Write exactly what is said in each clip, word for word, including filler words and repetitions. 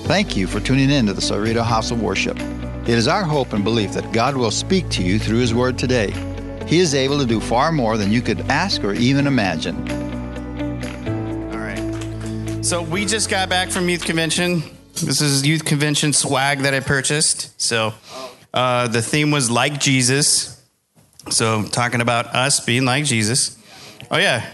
Thank you for tuning in to the Cerrito House of Worship. It is our hope and belief that God will speak to you through His Word today. He is able to do far more than you could ask or even imagine. All right. So we just got back from youth convention. This is youth convention swag that I purchased. So uh, the theme was like Jesus. So talking about us being like Jesus. Oh, yeah.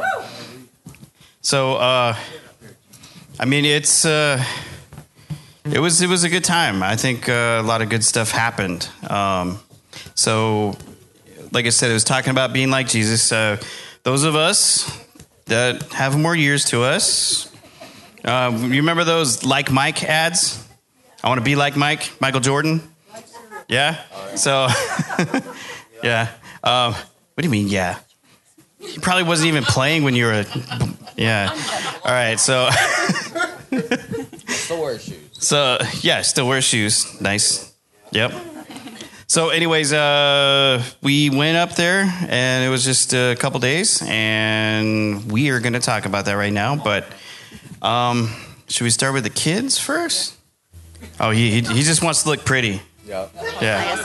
So, uh, I mean, it's... Uh, It was it was a good time. I think uh, a lot of good stuff happened. Um, so, like I said, it was talking about being like Jesus. Uh, those of us that have more years to us, uh, you remember those Like Mike ads? I want to be like Mike, Michael Jordan. Yeah. So, yeah. Uh, what do you mean? Yeah. He probably wasn't even playing when you were. A, yeah. All right. So. Still wear shoes. So, yeah, still wear shoes. Nice. Yep. So, anyways, uh, we went up there, and it was just a couple days, and we are going to talk about that right now. But um, should we start with the kids first? Oh, he he, he just wants to look pretty. Yep. Yeah.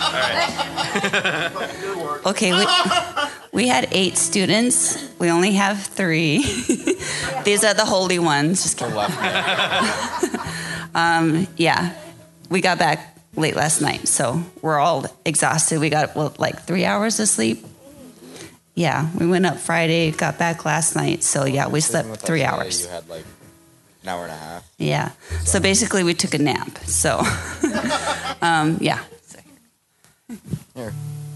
All right. Okay, we, we had eight students. We only have three. These are the holy ones. Just kidding. um, yeah, we got back late last night, so we're all exhausted. We got, well, like three hours of sleep. Yeah, we went up Friday, got back last night, so yeah, we slept three hours. You had like an hour and a half. Yeah, so basically we took a nap, so um, yeah. Here.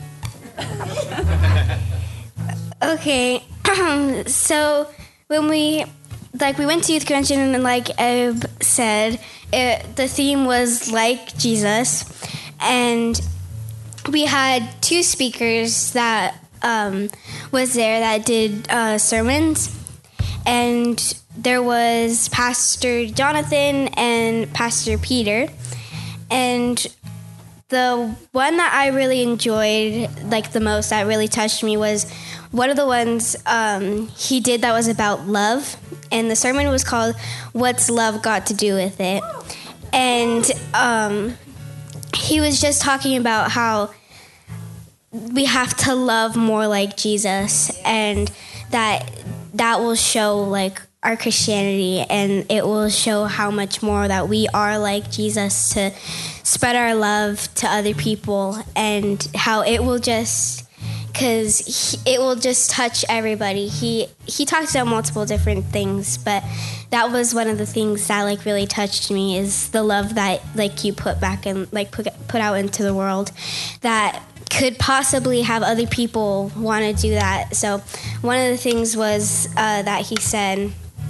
Okay, so when we, like, we went to youth convention, and like Eb said, it, the theme was like Jesus, and we had two speakers that um, was there that did uh, sermons, and there was Pastor Jonathan and Pastor Peter, and the one that I really enjoyed, like the most, that really touched me, was one of the ones um, he did that was about love. And the sermon was called, "What's Love Got to Do with It?" And um, he was just talking about how we have to love more like Jesus, and that that will show like our Christianity, and it will show how much more that we are like Jesus, to spread our love to other people, and how it will just, because it will just touch everybody. He he talks about multiple different things, but that was one of the things that like really touched me, is the love that like you put back and like put put out into the world, that could possibly have other people want to do that. So one of the things was uh, that he said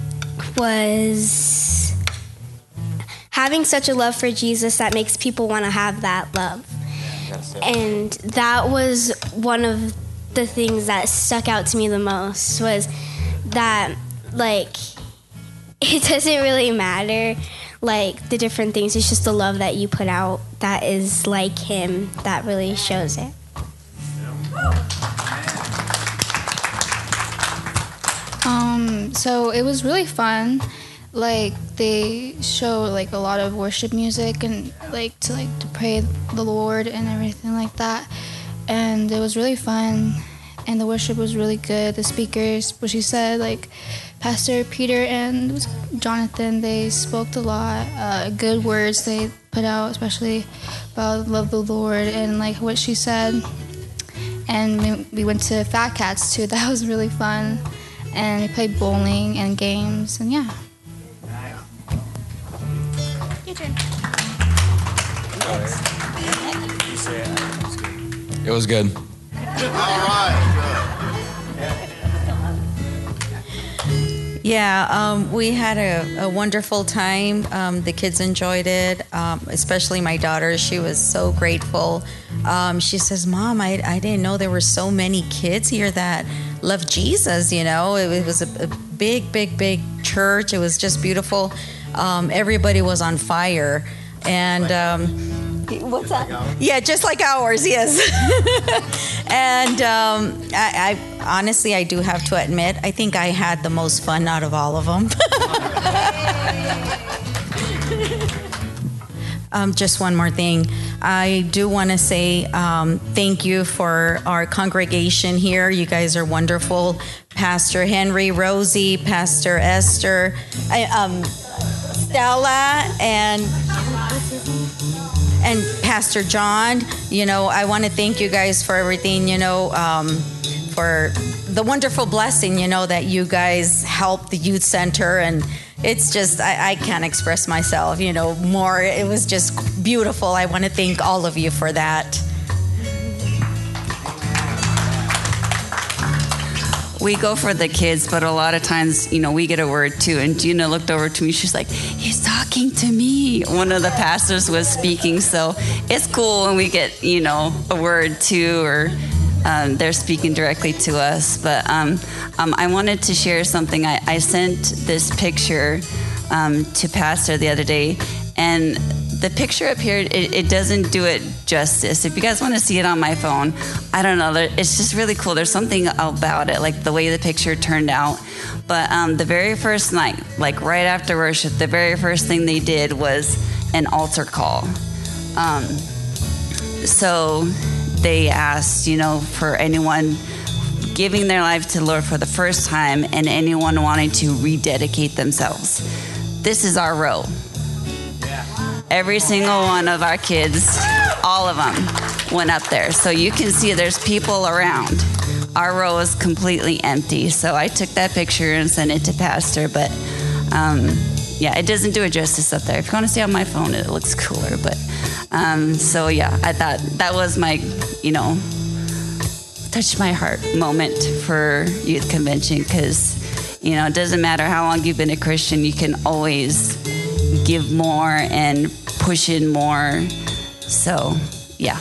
was having such a love for Jesus that makes people want to have that love. And that was one of the things that stuck out to me the most, was that, like, it doesn't really matter, like, the different things. It's just the love that you put out that is like him that really shows it. Um, so it was really fun. Like, they show like a lot of worship music, and like to like to pray the Lord and everything like that. And it was really fun, and the worship was really good. The speakers, what she said, like Pastor Peter and Jonathan, they spoke a lot, uh, good words they put out, especially about love the Lord and like what she said. And we, we went to Fat Cats too. That was really fun. And we played bowling and games, and yeah. Your turn. It was good. Yeah, um, we had a, a wonderful time. Um, the kids enjoyed it, um, especially my daughter. She was so grateful. Um, she says, "Mom, I, I didn't know there were so many kids here that love Jesus, you know." It, it was a, a big, big, big church. It was just beautiful. Um, everybody was on fire. And um, what's that? Yeah, just like ours, yes. And um, I, I honestly, I do have to admit, I think I had the most fun out of all of them. Um, just one more thing. I do want to say um, thank you for our congregation here. You guys are wonderful. Pastor Henry, Rosie, Pastor Esther, I, um, Stella, and and Pastor John. You know, I want to thank you guys for everything, you know, um, for the wonderful blessing, you know, that you guys helped the youth center. And it's just, I, I can't express myself, you know, more. It was just beautiful. I want to thank all of you for that. We go for the kids, but a lot of times, you know, we get a word too. And Gina looked over to me. She's like, he's talking to me. One of the pastors was speaking. So it's cool when we get, you know, a word too, or um, they're speaking directly to us. But um, um, I wanted to share something. I, I sent this picture um, to Pastor the other day. And the picture up here, it, it doesn't do it justice. If you guys want to see it on my phone, I don't know. It's just really cool. There's something about it, like the way the picture turned out. But um, the very first night, like right after worship, the very first thing they did was an altar call. Um, so they asked, you know, for anyone giving their life to the Lord for the first time and anyone wanting to rededicate themselves. This is our row. Every single one of our kids, all of them, went up there. So you can see there's people around. Our row is completely empty. So I took that picture and sent it to Pastor. But um, yeah, it doesn't do it justice up there. If you want to see on my phone, it looks cooler. But um, so yeah, I thought that was my, you know, touched my heart moment for youth convention, because, you know, it doesn't matter how long you've been a Christian, you can always give more and push in more. So, yeah.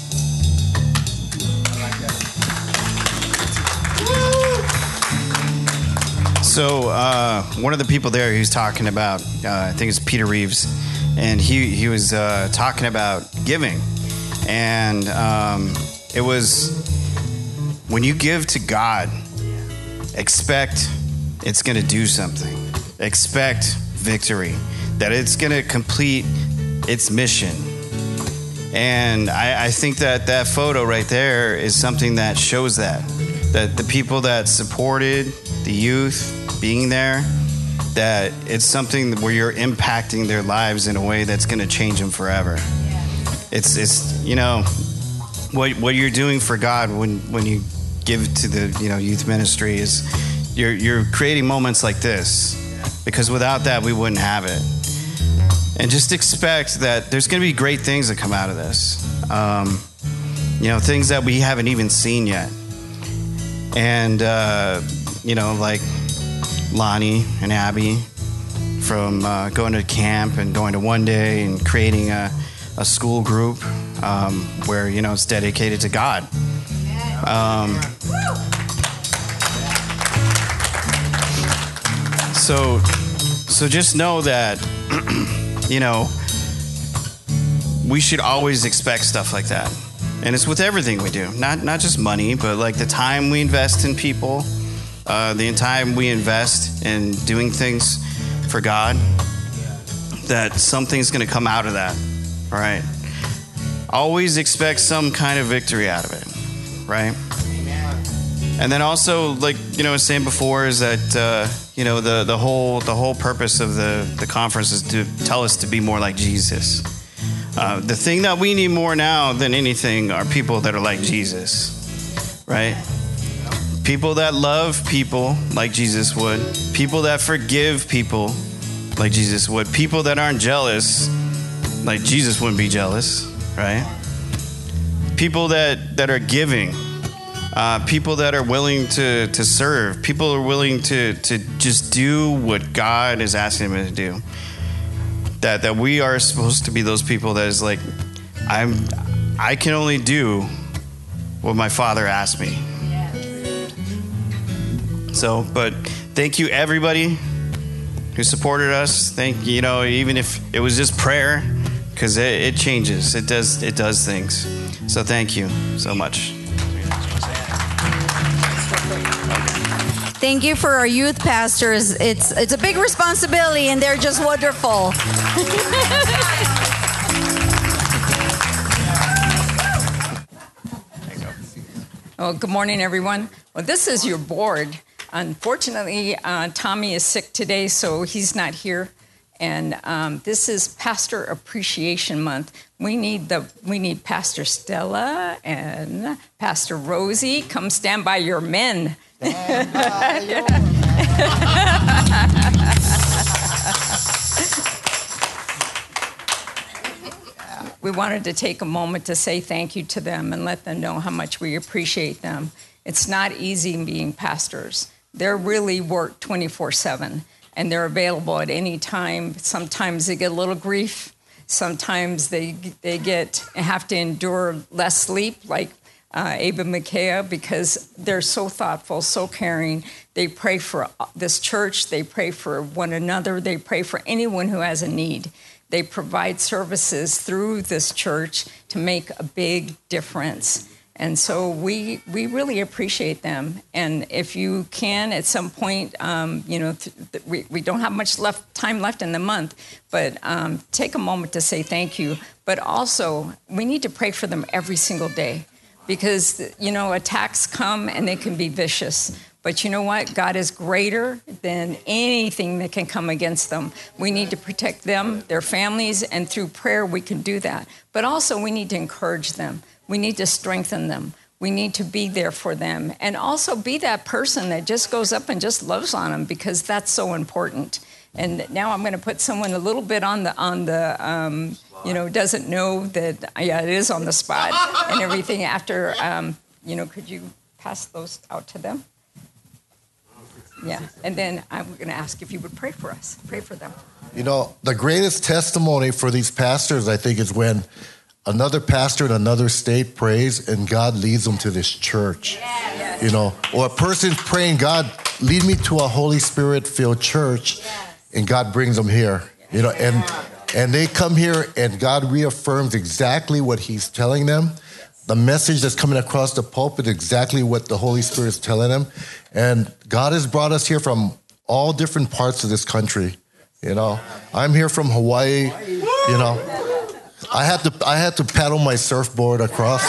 So, uh, one of the people there, he was talking about, uh, I think it's Peter Reeves, and he, he was uh, talking about giving. And um, it was, when you give to God, expect it's going to do something. Expect victory. That it's going to complete its mission. And I, I think that that photo right there is something that shows that. That the people that supported the youth being there, that it's something where you're impacting their lives in a way that's going to change them forever. It's, it's you know, what what you're doing for God when, when you give to the, you know, youth ministry is you're you're creating moments like this. Because without that, we wouldn't have it. And just expect that there's going to be great things that come out of this. Um, you know, things that we haven't even seen yet. And, uh, you know, like Lonnie and Abby from uh, going to camp and going to One Day and creating a, a school group um, where, you know, it's dedicated to God. Um, so, so just know that, you know, we should always expect stuff like that. And it's with everything we do. Not not just money, but like the time we invest in people, uh, the time we invest in doing things for God, that something's going to come out of that, all right? Always expect some kind of victory out of it, right? And then also, like, you know, I was saying before, is that, uh, you know, the, the whole the whole purpose of the, the conference is to tell us to be more like Jesus. Uh, the thing that we need more now than anything are people that are like Jesus, right? People that love people like Jesus would. People that forgive people like Jesus would. People that aren't jealous like Jesus wouldn't be jealous, right? People that, that are giving. Uh, people that are willing to, to serve. People are willing to, to just do what God is asking them to do. That that we are supposed to be those people that is like, I'm, I can only do what my Father asked me. So, but thank you everybody who supported us. Thank you, you know, even if it was just prayer, because it, it changes. It does it does things. So thank you so much. Thank you for our youth pastors. It's it's a big responsibility, and they're just wonderful. Well, good morning, everyone. Well, this is your board. Unfortunately, uh, Tommy is sick today, so he's not here. And um, this is Pastor Appreciation Month. We need the we need Pastor Stella and Pastor Rosie. Come stand by your men. Stand by your men. We wanted to take a moment to say thank you to them and let them know how much we appreciate them. It's not easy being pastors. They're really work twenty-four seven, and they're available at any time. Sometimes they get a little grief. Sometimes they they get have to endure less sleep, like uh, Abe and Micaiah, because they're so thoughtful, so caring. They pray for this church. They pray for one another. They pray for anyone who has a need. They provide services through this church to make a big difference. And so we we really appreciate them. And if you can, at some point, um, you know, th- th- we, we don't have much left time left in the month, but um, take a moment to say thank you. But also, we need to pray for them every single day because, you know, attacks come and they can be vicious. But you know what? God is greater than anything that can come against them. We need to protect them, their families, and through prayer we can do that. But also we need to encourage them. We need to strengthen them. We need to be there for them. And also be that person that just goes up and just loves on them because that's so important. And now I'm going to put someone a little bit on the, on the um, you know, doesn't know that, yeah, it is on the spot and everything after, um, you know, could you pass those out to them? Yeah, and then I'm going to ask if you would pray for us. Pray for them. You know, the greatest testimony for these pastors, I think, is when another pastor in another state prays and God leads them to this church. Yes. You know, or a person's praying, God, lead me to a Holy Spirit-filled church, yes. And God brings them here. You know, and and they come here and God reaffirms exactly what he's telling them. The message that's coming across the pulpit is exactly what the Holy Spirit is telling them. And God has brought us here from all different parts of this country. You know, I'm here from Hawaii. You know, I had to I had to paddle my surfboard across.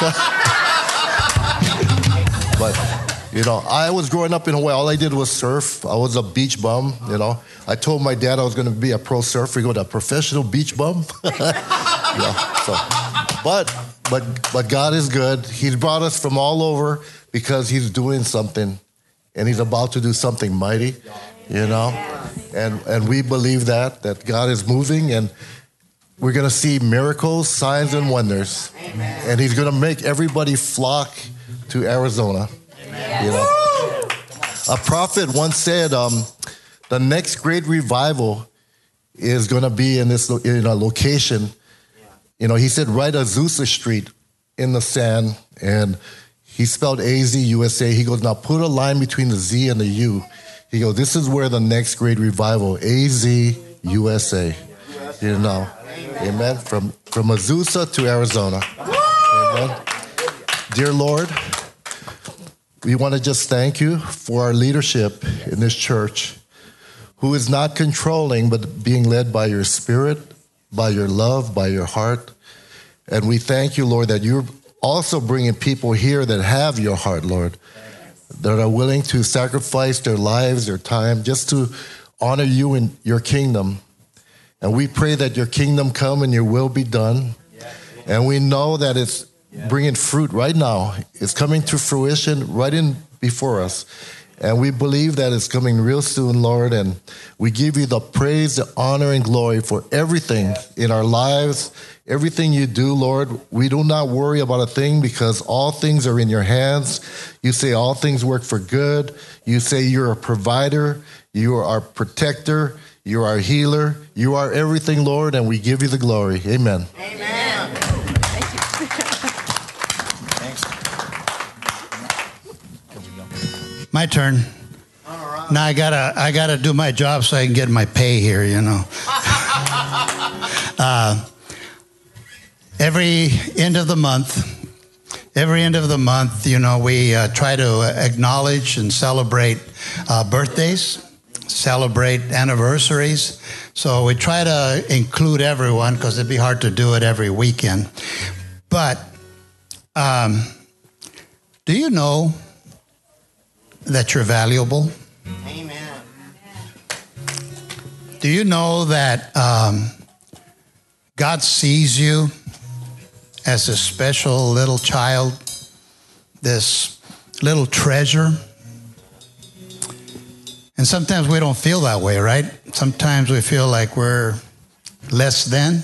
But, you know, I was growing up in Hawaii. All I did was surf. I was a beach bum, you know. I told my dad I was going to be a pro surfer. He goes, a professional beach bum? Yeah, so, but, but, but God is good. He's brought us from all over because he's doing something. And he's about to do something mighty, you know. And, and we believe that, that God is moving. And we're going to see miracles, signs, and wonders. And he's going to make everybody flock to Arizona. You know, a prophet once said, um, the next great revival is going to be in this in a location. You know, he said, write Azusa Street in the sand, and he spelled A Z U S A. He goes, now put a line between the Z and the U. He goes, this is where the next great revival, A Z U S A. You know, amen. From from Azusa to Arizona. Amen. Dear Lord, we want to just thank you for our leadership in this church, who is not controlling, but being led by your spirit, by your love, by your heart. And we thank you, Lord, that you're also bringing people here that have your heart, Lord, that are willing to sacrifice their lives, their time, just to honor you in your kingdom. And we pray that your kingdom come and your will be done. And we know that it's bringing fruit right now. It's coming to fruition right in before us. And we believe that it's coming real soon, Lord. And we give you the praise, the honor, and glory for everything in our lives, everything you do, Lord. We do not worry about a thing because all things are in your hands. You say all things work for good. You say you're a provider. You are our protector. You are our healer. You are everything, Lord, and we give you the glory. Amen. Amen. My turn. Right. Now I gotta I gotta do my job so I can get my pay here, you know. uh, every end of the month, every end of the month, you know, we uh, try to acknowledge and celebrate uh, birthdays, celebrate anniversaries. So we try to include everyone because it'd be hard to do it every weekend. But um, do you know that you're valuable? Amen. Do you know that um, God sees you as a special little child, this little treasure? And sometimes we don't feel that way, right? Sometimes we feel like we're less than.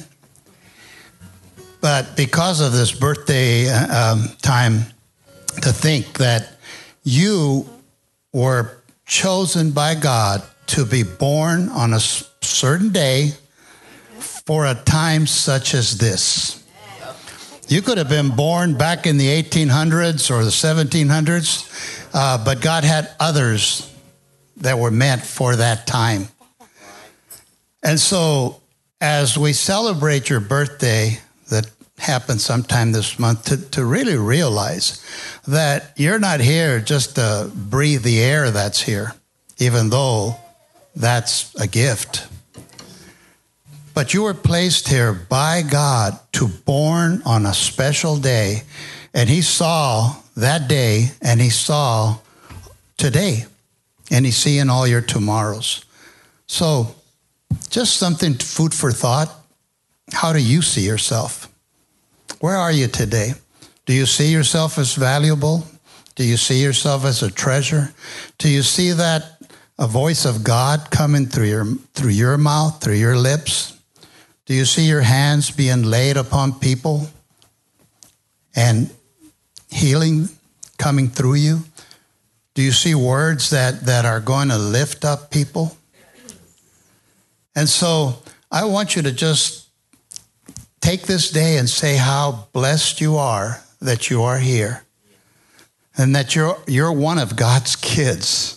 But because of this birthday um, time, to think that you were chosen by God to be born on a certain day for a time such as this. You could have been born back in the eighteen hundreds or the seventeen hundreds, uh, but God had others that were meant for that time. And so as we celebrate your birthday that happened sometime this month, to, to really realize that you're not here just to breathe the air that's here, even though that's a gift. But you were placed here by God to born on a special day. And he saw that day and he saw today. And he's seeing all your tomorrows. So just something, food for thought. How do you see yourself? Where are you today? Do you see yourself as valuable? Do you see yourself as a treasure? Do you see that a voice of God coming through your through your mouth, through your lips? Do you see your hands being laid upon people and healing coming through you? Do you see words that, that are going to lift up people? And so I want you to just take this day and say how blessed you are that you are here and that you're you're one of God's kids.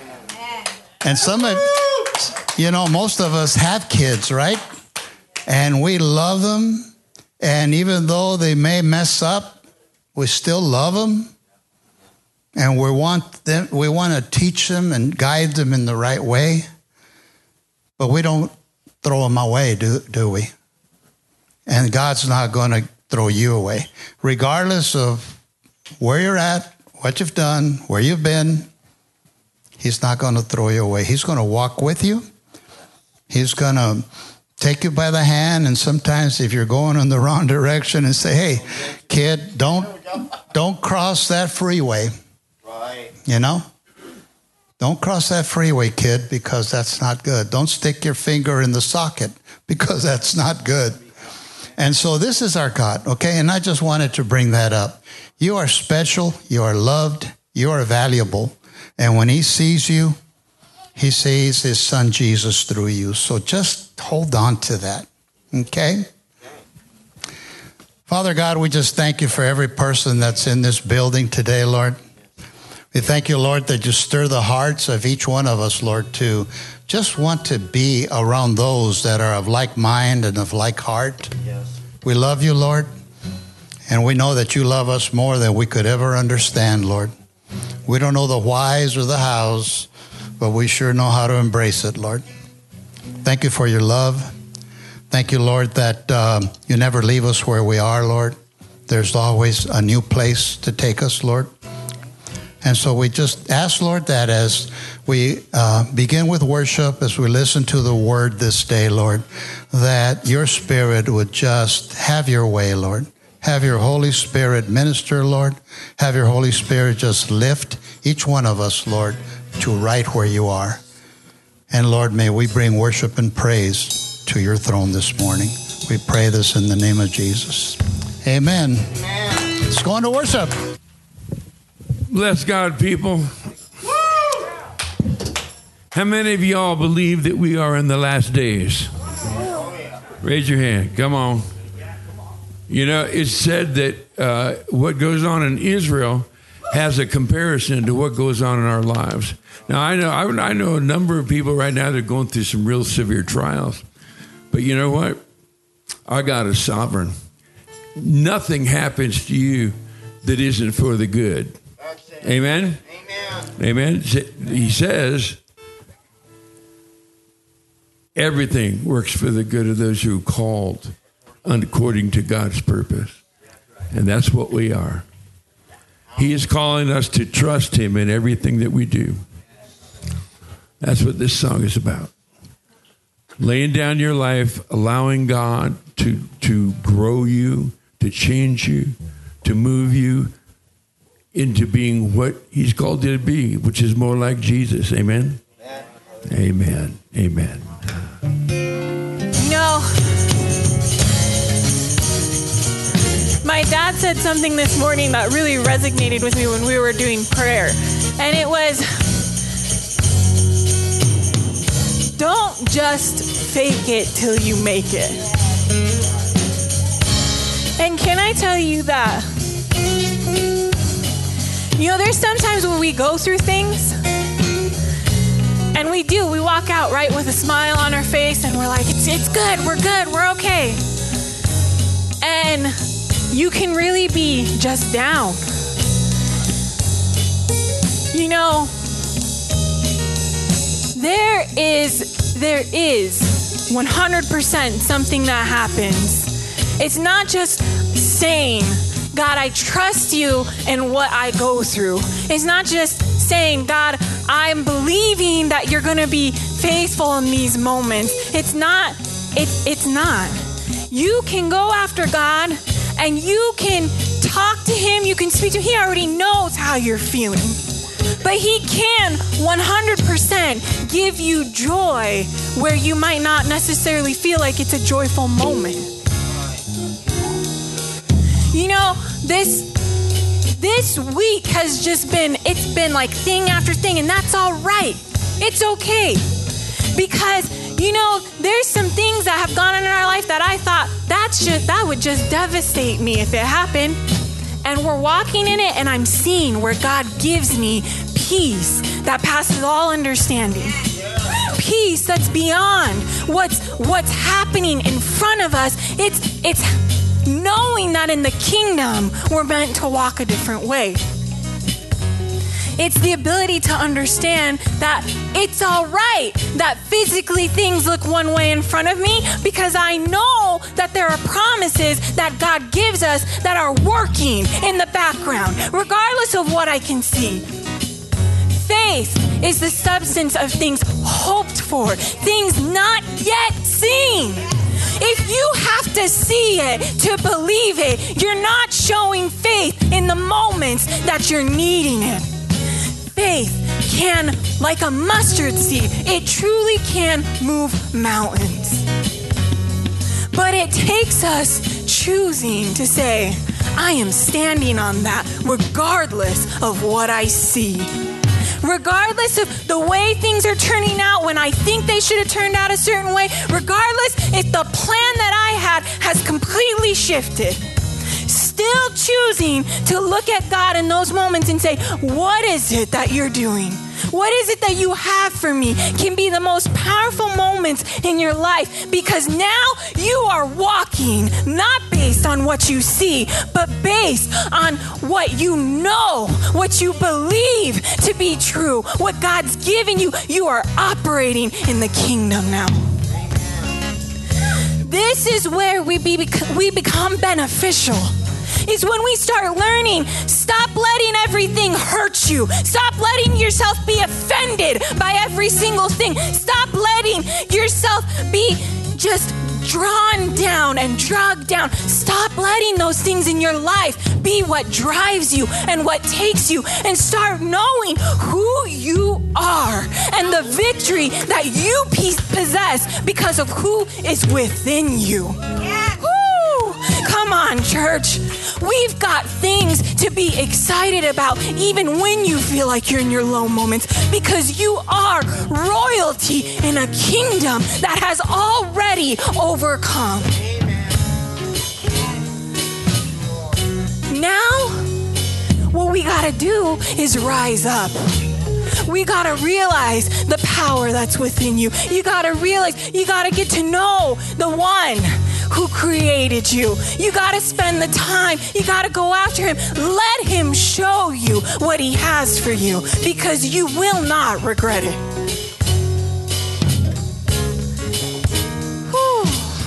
And some of, you know, most of us have kids, right? And we love them. And even though they may mess up, we still love them. And we want them, we want to teach them and guide them in the right way. But we don't throw them away, do, do we? And God's not going to throw you away. Regardless of where you're at, what you've done, where you've been, he's not going to throw you away. He's going to walk with you. He's going to take you by the hand. And sometimes if you're going in the wrong direction and say, hey, kid, don't, don't cross that freeway. Right. You know? Don't cross that freeway, kid, because that's not good. Don't stick your finger in the socket because that's not good. And so this is our God, okay? And I just wanted to bring that up. You are special. You are loved. You are valuable. And when he sees you, he sees his son Jesus through you. So just hold on to that, okay? Father God, we just thank you for every person that's in this building today, Lord. We thank you, Lord, that you stir the hearts of each one of us, Lord, to just want to be around those that are of like mind and of like heart. Yes. We love you, Lord, and we know that you love us more than we could ever understand, Lord. We don't know the whys or the hows, but we sure know how to embrace it, Lord. Thank you for your love. Thank you, Lord, that um, you never leave us where we are, Lord. There's always a new place to take us, Lord. And so we just ask, Lord, that as we uh, begin with worship, as we listen to the word this day, Lord, that your Spirit would just have your way, Lord. Have your Holy Spirit minister, Lord. Have your Holy Spirit just lift each one of us, Lord, to right where you are. And Lord, may we bring worship and praise to your throne this morning. We pray this in the name of Jesus. Amen. Amen. Let's go on to worship. Bless God, people. How many of y'all believe that we are in the last days? Raise your hand. Come on. You know, it's said that uh, what goes on in Israel has a comparison to what goes on in our lives. Now, I know I, I know a number of people right now that are going through some real severe trials. But you know what? Our God is sovereign. Nothing happens to you that isn't for the good. Amen? Amen. Amen. He says, everything works for the good of those who are called according to God's purpose. And that's what we are. He is calling us to trust him in everything that we do. That's what this song is about. Laying down your life, allowing God to, to grow you, to change you, to move you into being what he's called you to be, which is more like Jesus. Amen? Amen. Amen. You know, my dad said something this morning that really resonated with me when we were doing prayer. And it was, don't just fake it till you make it. And can I tell you that, you know, there's sometimes when we go through things, and we do, we walk out, right, with a smile on our face, and we're like, it's, it's good, we're good, we're okay. And you can really be just down. You know, there is, there is one hundred percent something that happens. It's not just saying, God, I trust you in what I go through. It's not just saying, God, I'm believing that you're going to be faithful in these moments. It's not, it, it's not. You can go after God and you can talk to him, you can speak to him. He already knows how you're feeling. But he can one hundred percent give you joy where you might not necessarily feel like it's a joyful moment. You know, this this week has just been, it's been like thing after thing, and that's all right. It's okay. Because, you know, there's some things that have gone on in our life that I thought, that's just, that would just devastate me if it happened. And we're walking in it, and I'm seeing where God gives me peace that passes all understanding. Peace that's beyond what's what's happening in front of us. It's it's knowing that in the kingdom we're meant to walk a different way. It's the ability to understand that it's all right that physically things look one way in front of me, because I know that there are promises that God gives us that are working in the background, regardless of what I can see. Faith is the substance of things hoped for, things not yet seen. If you have to see it to believe it, you're not showing faith in the moments that you're needing it. Faith can, like a mustard seed, it truly can move mountains. But it takes us choosing to say, I am standing on that regardless of what I see. Regardless of the way things are turning out when I think they should have turned out a certain way, regardless if the plan that I had has completely shifted, still choosing to look at God in those moments and say, what is it that you're doing? What is it that you have for me? Can be the most powerful moments in your life, because now you are walking not based on what you see, but based on what you know, what you believe to be true, what God's given you. You are operating in the kingdom now. This is where we, be, we become beneficial. Is when we start learning, stop letting everything hurt you. Stop letting yourself be offended by every single thing. Stop letting yourself be just drawn down and dragged down. Stop letting those things in your life be what drives you and what takes you, and start knowing who you are and the victory that you possess because of who is within you. Yeah. Woo! Come on, church. We've got things to be excited about even when you feel like you're in your low moments, because you are royalty in a kingdom that has already overcome. Now, what we gotta do is rise up. We gotta realize the power that's within you. You gotta realize, you gotta get to know the one who created you. You got to spend the time. You got to go after him. Let him show you what he has for you, because you will not regret it. Whew.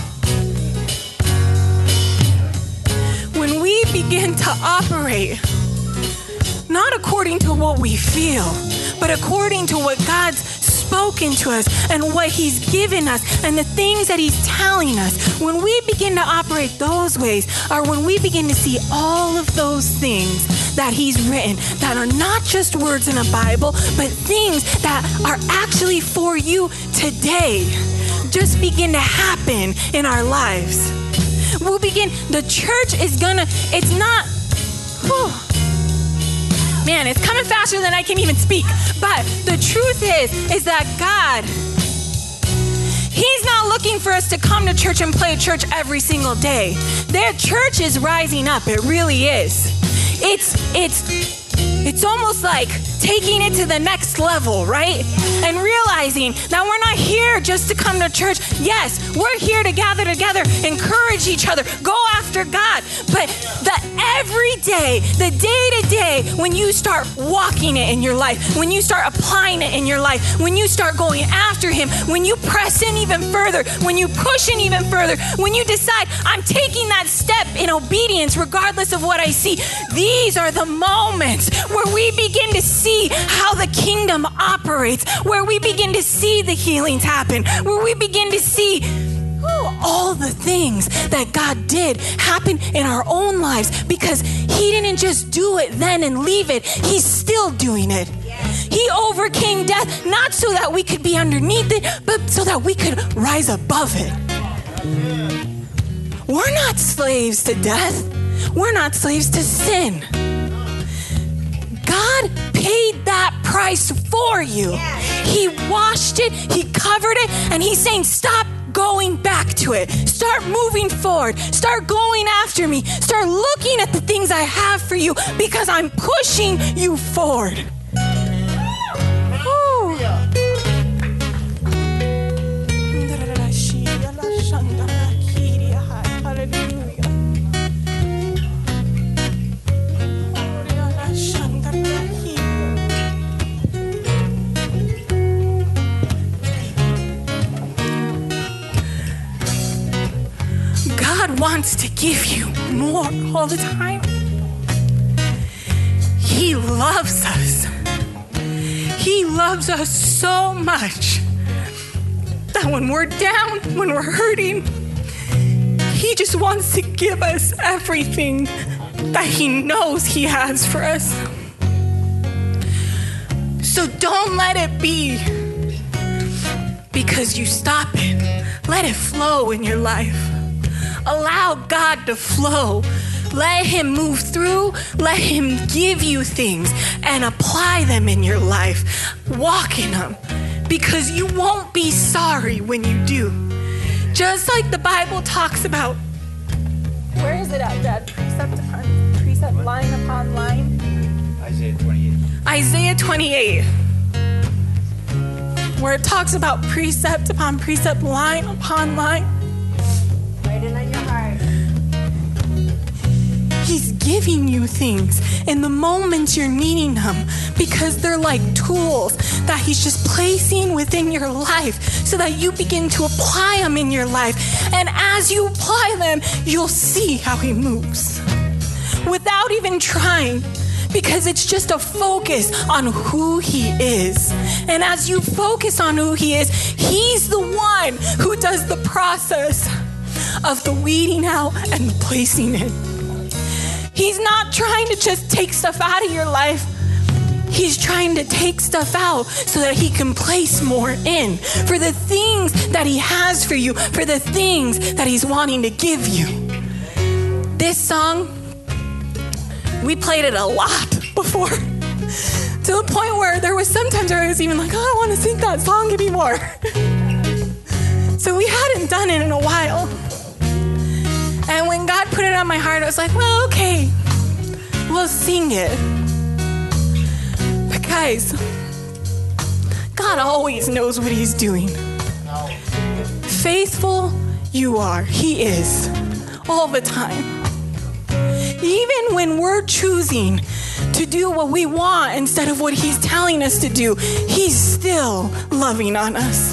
When we begin to operate, not according to what we feel, but according to what God's spoken to us and what he's given us and the things that he's telling us, when we begin to operate those ways, or when we begin to see all of those things that he's written that are not just words in a Bible, but things that are actually for you today, just begin to happen in our lives. We'll begin, the church is gonna, it's not, whew, man, it's coming faster than I can even speak. But the truth is, is that God, he's not looking for us to come to church and play church every single day. Their church is rising up. It really is. It's, it's, it's almost like taking it to the next level, right? And realizing that we're not here just to come to church. Yes, we're here to gather together, encourage each other, go after God. But the every day, the day to day, when you start walking it in your life, when you start applying it in your life, when you start going after him, when you press in even further, when you push in even further, when you decide, I'm taking that step in obedience regardless of what I see, these are the moments where we begin to see how the kingdom operates, where we begin to see the healings happen, where we begin to see ooh, all the things that God did happen in our own lives, because he didn't just do it then and leave it. He's still doing it. He overcame death, not so that we could be underneath it, but so that we could rise above it. We're not slaves to death. We're not slaves to sin. God paid that price for you. He washed it, he covered it, and he's saying, stop going back to it. Start moving forward. Start going after me. Start looking at the things I have for you, because I'm pushing you forward. Ooh. God wants to give you more all the time. He loves us. He loves us so much that when we're down, when we're hurting, he just wants to give us everything that he knows he has for us. So don't let it be because you stop it. Let it flow in your life. Allow God to flow. Let him move through. Let him give you things and apply them in your life. Walk in them, because you won't be sorry when you do. Just like the Bible talks about. Where is it at, Dad? Precept upon precept, line upon line. Isaiah twenty-eight. Isaiah twenty-eight. Where it talks about precept upon precept, line upon line. Write it on your heart. He's giving you things in the moments you're needing them, because they're like tools that he's just placing within your life so that you begin to apply them in your life. And as you apply them, you'll see how he moves without even trying, because it's just a focus on who he is. And as you focus on who he is, he's the one who does the process of the weeding out and the placing in. He's not trying to just take stuff out of your life. He's trying to take stuff out so that he can place more in for the things that he has for you, for the things that he's wanting to give you. This song, we played it a lot before, to the point where there was sometimes where I was even like, oh, I don't want to sing that song anymore. So we hadn't done it in a while. And when God put it on my heart, I was like, well, okay, we'll sing it. But guys, God always knows what he's doing. Faithful You are. He is. All the time. Even when we're choosing to do what we want instead of what He's telling us to do, He's still loving on us.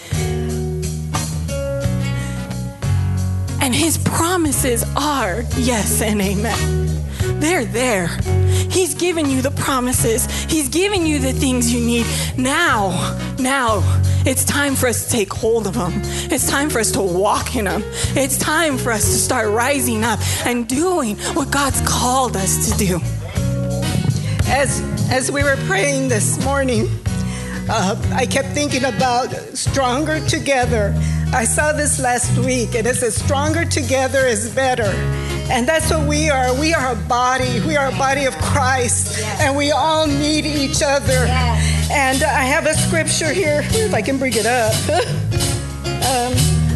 And His promises are yes and amen. They're there. He's given you the promises. He's given you the things you need. Now, now, it's time for us to take hold of them. It's time for us to walk in them. It's time for us to start rising up and doing what God's called us to do. As, as we were praying this morning, uh, I kept thinking about stronger together. I saw this last week, and it says stronger together is better. And that's what we are. We are a body. We are a body of Christ. Yes. And we all need each other. Yes. And I have a scripture here, if I can bring it up. um,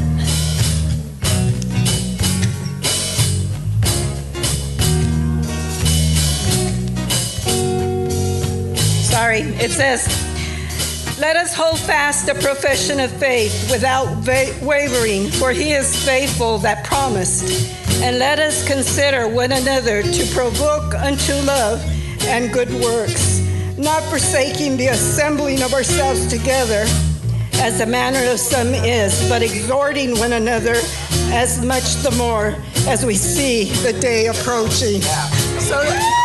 sorry. It says, let us hold fast the profession of faith without va- wavering, for He is faithful that promised. And let us consider one another to provoke unto love and good works, not forsaking the assembling of ourselves together, as the manner of some is, but exhorting one another as much the more as we see the day approaching. So.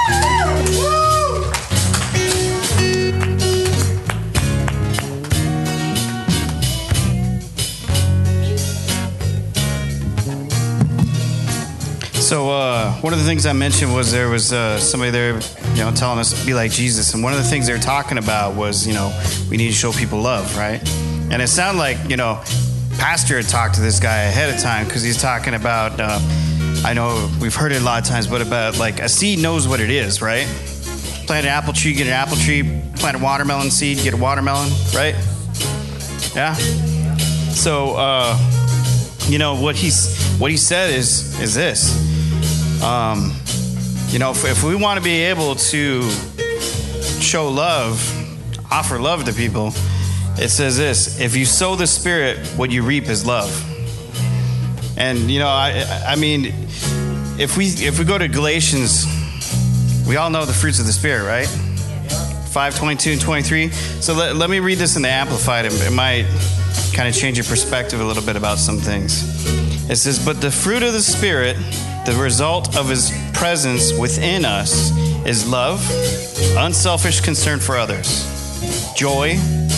So uh, one of the things I mentioned was there was uh, somebody there, you know, telling us to be like Jesus. And one of the things they were talking about was, you know, we need to show people love, right? And it sounded like, you know, Pastor had talked to this guy ahead of time because he's talking about, uh, I know we've heard it a lot of times, but about like a seed knows what it is, right? Plant an apple tree, get an apple tree. Plant a watermelon seed, get a watermelon, right? Yeah? So, uh, you know, what he's what he said is is this. Um, you know, if, if we want to be able to show love, offer love to people, it says this: if you sow the Spirit, what you reap is love. And you know, I I mean, if we if we go to Galatians, we all know the fruits of the Spirit, right? five twenty-two and twenty-three. So let, let me read this in the Amplified. It, it might kind of change your perspective a little bit about some things. It says, but the fruit of the Spirit, the result of His presence within us, is love, unselfish concern for others, joy,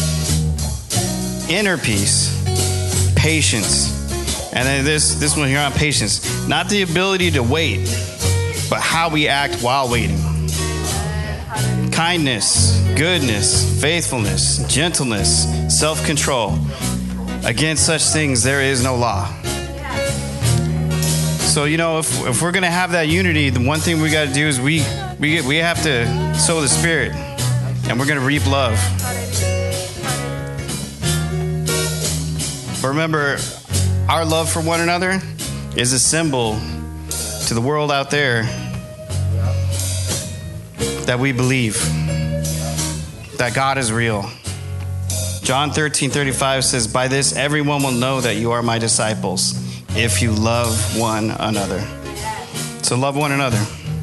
inner peace, patience. And then this, this one here on patience, not the ability to wait, but how we act while waiting. Kindness, goodness, faithfulness, gentleness, self-control. Against such things there is no law. So, you know, if, if we're going to have that unity, the one thing we got to do is we, we, we have to sow the Spirit, and we're going to reap love. But remember, our love for one another is a symbol to the world out there that we believe that God is real. John thirteen thirty-five says, by this everyone will know that you are my disciples, if you love one another. So love one another.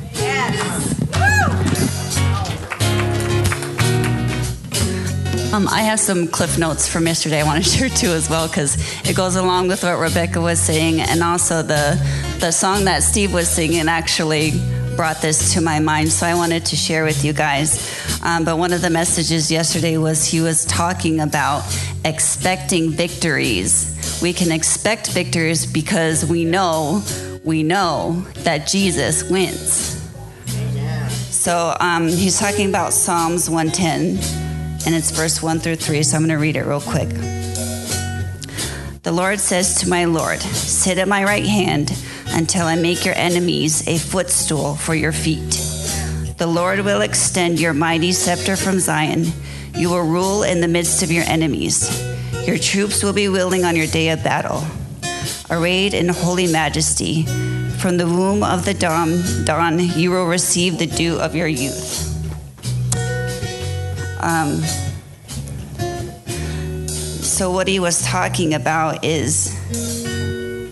Um, I have some cliff notes from yesterday I want to share too as well, because it goes along with what Rebecca was saying, and also the the song that Steve was singing actually brought this to my mind, so I wanted to share with you guys. Um, but one of the messages yesterday was he was talking about expecting victories. We can expect victories because we know, we know that Jesus wins. So um, he's talking about Psalms one ten, and it's verse one through three, so I'm going to read it real quick. The Lord says to my Lord, sit at my right hand until I make your enemies a footstool for your feet. The Lord will extend your mighty scepter from Zion. You will rule in the midst of your enemies. Your troops will be wielding on your day of battle. Arrayed in holy majesty, from the womb of the dawn, dawn you will receive the dew of your youth. Um, so what he was talking about is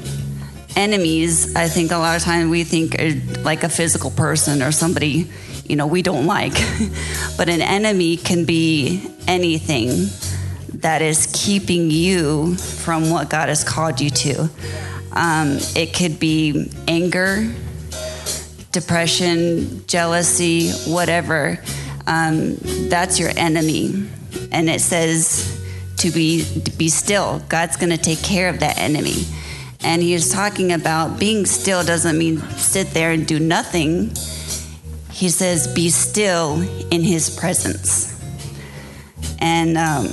enemies, I think a lot of times we think are like a physical person or somebody, you know, we don't like. But an enemy can be anything that is keeping you from what God has called you to. Um, it could be anger, depression, jealousy, whatever. Um, that's your enemy. And it says to be to be still. God's going to take care of that enemy. And he is talking about being still doesn't mean sit there and do nothing. He says be still in his presence. And um,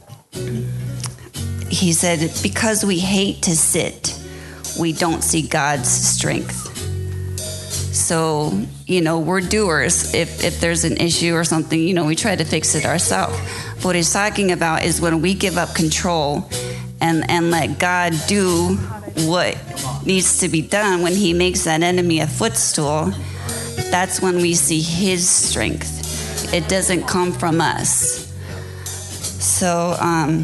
he said, because we hate to sit, we don't see God's strength. So, you know, we're doers. If if there's an issue or something, you know, we try to fix it ourselves. What he's talking about is when we give up control and, and let God do what needs to be done, when he makes that enemy a footstool, that's when we see his strength. It doesn't come from us. So, um,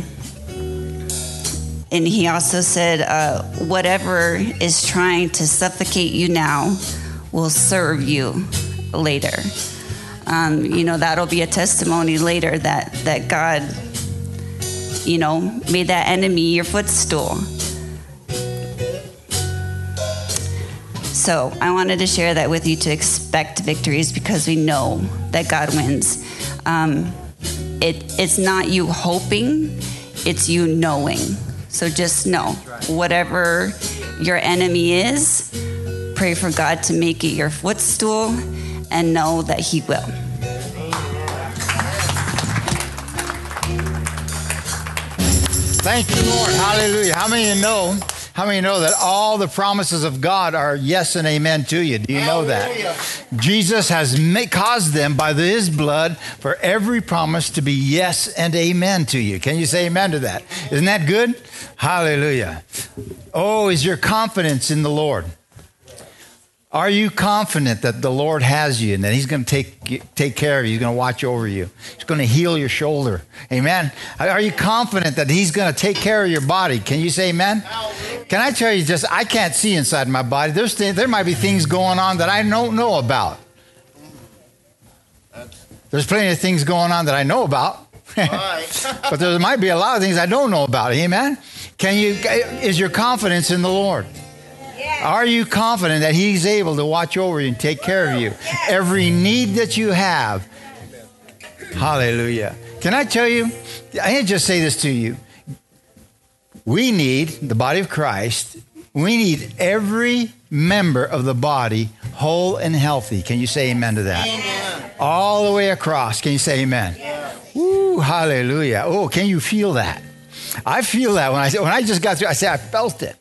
and he also said, uh, whatever is trying to suffocate you now will serve you later. Um, you know, that'll be a testimony later that, that God, you know, made that enemy your footstool. So I wanted to share that with you, to expect victories, because we know that God wins. Um, it, it's not you hoping, it's you knowing. So just know, whatever your enemy is, pray for God to make it your footstool and know that he will. Thank you, Lord. Hallelujah. How many of you know, how many of you know that all the promises of God are yes and amen to you? Do you know that? Jesus has made, caused them by his blood for every promise to be yes and amen to you. Can you say amen to that? Isn't that good? Hallelujah. Oh, is your confidence in the Lord? Are you confident that the Lord has you and that he's going to take take care of you? He's going to watch over you. He's going to heal your shoulder. Amen. Are you confident that he's going to take care of your body? Can you say amen? Can I tell you just, I can't see inside my body. There's th- there might be things going on that I don't know about. There's plenty of things going on that I know about. But there might be a lot of things I don't know about. Amen. Can you, is your confidence in the Lord? Are you confident that he's able to watch over you and take care of you? Every need that you have. Hallelujah. Can I tell you, I need to just say this to you. We need, the body of Christ, we need every member of the body whole and healthy. Can you say amen to that? Amen. All the way across. Can you say amen? Yes. Woo, hallelujah. Oh, can you feel that? I feel that when I when I just got through, I said I felt it.